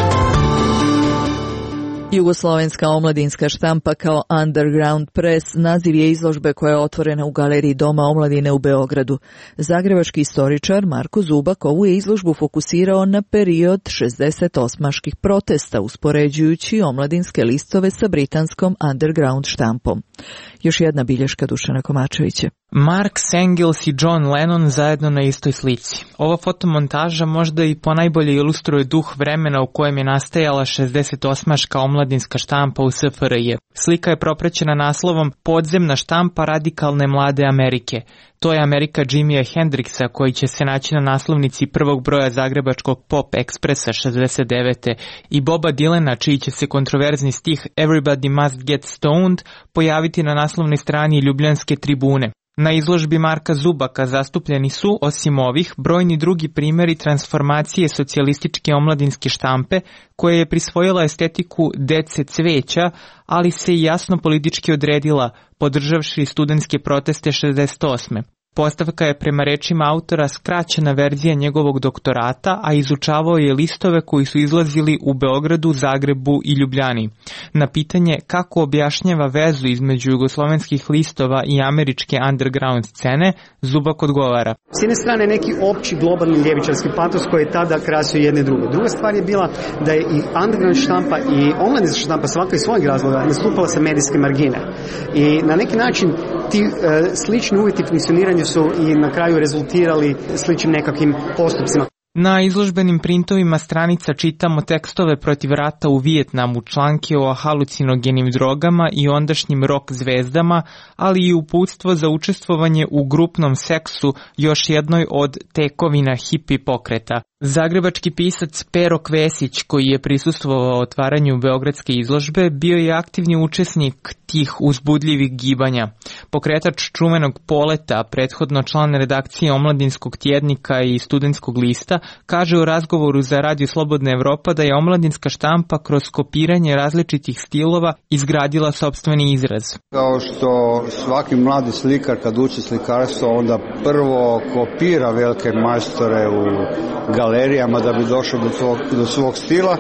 Jugoslovenska omladinska štampa kao Underground Press naziv je izložbe koja je otvorena u Galeriji Doma omladine u Beogradu. Zagrebački istoričar Marko Zubak ovu je izložbu fokusirao na period šezdesetosmaških protesta, uspoređujući omladinske listove sa britanskom Underground štampom. Još jedna bilješka Dušana Komačevića. Mark Engels i John Lennon zajedno na istoj slici. Ova fotomontaža možda i ponajbolje ilustruje duh vremena u kojem je nastajala šezdesetosmaška omladinska štampa u S F R J. Slika je propraćena naslovom Podzemna štampa radikalne mlade Amerike. To je Amerika Jimija Hendrixa koji će se naći na naslovnici prvog broja zagrebačkog Pop Expressa šezdeset devete i Boba Dylana, čiji će se kontroverzni stih Everybody Must Get Stoned pojaviti na naslovnoj strani Ljubljanske tribune. Na izložbi Marka Zubaka zastupljeni su, osim ovih, brojni drugi primjeri transformacije socijalističke omladinske štampe, koja je prisvojila estetiku dece cveća, ali se i jasno politički odredila, podržavši studentske proteste šezdeset osme. Postavka je prema rečima autora skraćena verzija njegovog doktorata, a izučavao je listove koji su izlazili u Beogradu, Zagrebu i Ljubljani. Na pitanje kako objašnjava vezu između jugoslovenskih listova i američke underground scene, Zubak odgovara: S jedne strane neki opći globalni ljevičarski patos koji je tada krasio jedne druge. Druga stvar je bila da je i underground štampa i omladinska štampa svaka iz svojeg razloga nastupala sa medijske margine. I na neki način ti e, slični uvjeti funkcioniranja su i na kraju rezultirali sličnim nekakvim postupcima. Na izložbenim printovima stranica čitamo tekstove protiv rata u Vijetnamu, članke o halucinogenim drogama i ondašnjim rock zvezdama, ali i uputstvo za učestvovanje u grupnom seksu, još jednoj od tekovina hipi pokreta. Zagrebački pisac Pero Kvesić, koji je prisustvovao otvaranju beogradske izložbe, bio je aktivni učesnik tih uzbudljivih gibanja. Pokretač čuvenog Poleta, prethodno član redakcije Omladinskog tjednika i Studentskog lista, kaže u razgovoru za Radio Slobodna Evropa da je omladinska štampa kroz kopiranje različitih stilova izgradila sopstveni izraz. Kao što svaki mladi slikar kad uči slikarstvo onda prvo kopira velike majstore u galerijama da bi došao do, svog, do svog stila.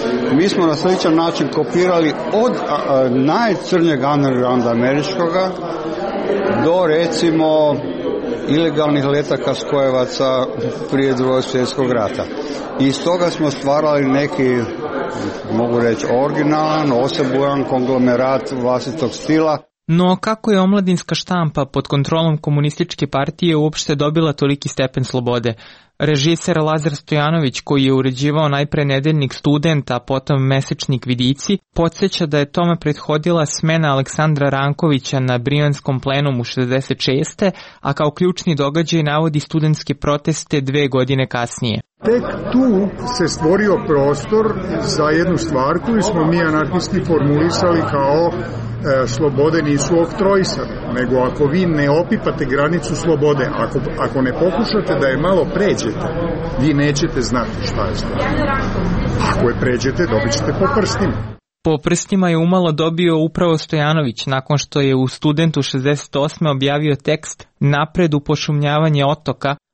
Mi smo na sličan način kopirali od a, a, najcrnjeg undergrounda američkoga do recimo ilegalnih letaka skojevaca prije drugog svjetskog rata. I iz toga smo stvarali neki, mogu reći, originalan, osebujan konglomerat vlastitog stila. No kako je omladinska štampa pod kontrolom komunističke partije uopšte dobila toliki stepen slobode? Režiser Lazar Stojanović, koji je uređivao najpre nedeljnik Student, a potom mesečnik Vidici, podsjeća da je tome prethodila smena Aleksandra Rankovića na Brijanskom plenumu šezdeset šeste, a kao ključni događaj navodi studentske proteste dve godine kasnije. Tek tu se stvorio prostor za jednu stvar koju smo mi anarhisti formulisali kao e, slobode nisu oktrojsane, nego ako vi ne opipate granicu slobode, ako, ako ne pokušate da je malo pređete, vi nećete znati šta je sloboda. Ako je pređete, dobit ćete po prstima. Po prstima je umalo dobio upravo Stojanović nakon što je u Studentu šezdeset osme objavio tekst Napred u pošumljavanje otoka,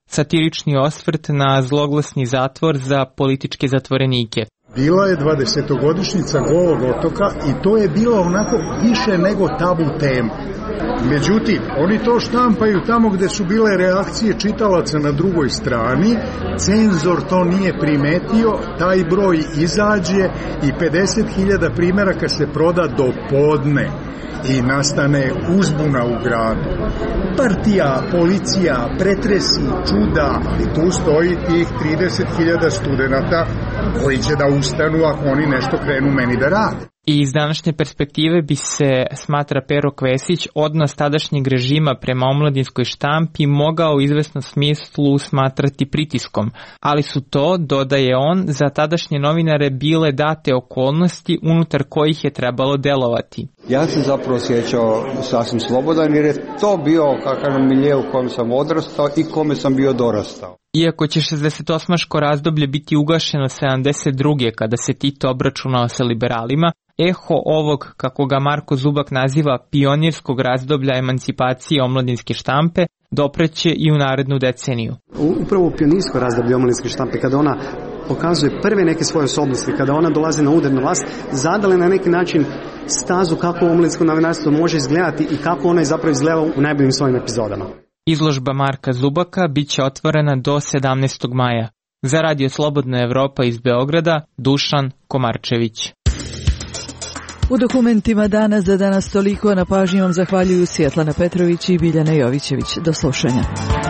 satirični osvrt na zloglasni zatvor za političke zatvorenike. Bila je dvadesetogodišnjica Golog otoka i to je bilo onako više nego tabu tema. Međutim, oni to štampaju tamo gde su bile reakcije čitalaca na drugoj strani, cenzor to nije primetio, taj broj izađe i pedeset hiljada primjeraka se proda do podne i nastane uzbuna u gradu. Partija, policija, pretresi, čuda i tu stoji tih trideset hiljada studenta koji će da ustanu ako oni nešto krenu meni da rade. I iz današnje perspektive bi se, smatra Pero Kvesić, odnos tadašnjeg režima prema omladinskoj štampi mogao u izvesnom smislu smatrati pritiskom, ali su to, dodaje on, za tadašnje novinare bile date okolnosti unutar kojih je trebalo delovati. Ja sam zapravo osjećao sasvim slobodan jer je to bio kakav milje u kojem sam odrastao i kome sam bio dorastao. Iako će šezdesetosmaško razdoblje biti ugašeno sedamdeset druge kada se Tito obračunao sa liberalima, eho ovog, kako ga Marko Zubak naziva, pionirskog razdoblja emancipacije omladinske štampe dopreće i u narednu deceniju. Upravo u pionirsko razdoblje omladinske štampe, kada ona pokazuje prve neke svoje osobnosti, kada ona dolazi na udarnu vlast, zadale na neki način stazu kako omladinsko novinarstvo može izgledati i kako ona je zapravo izgledala u najboljim svojim epizodama. Izložba Marka Zubaka bit će otvorena do sedamnaestog maja. Za Radio Slobodna Evropa iz Beograda, Dušan Komarčević. U dokumentima Dana za danas toliko, na pažnji vam zahvaljuju Svjetlana Petrović i Biljana Jovićević. Do slušanja.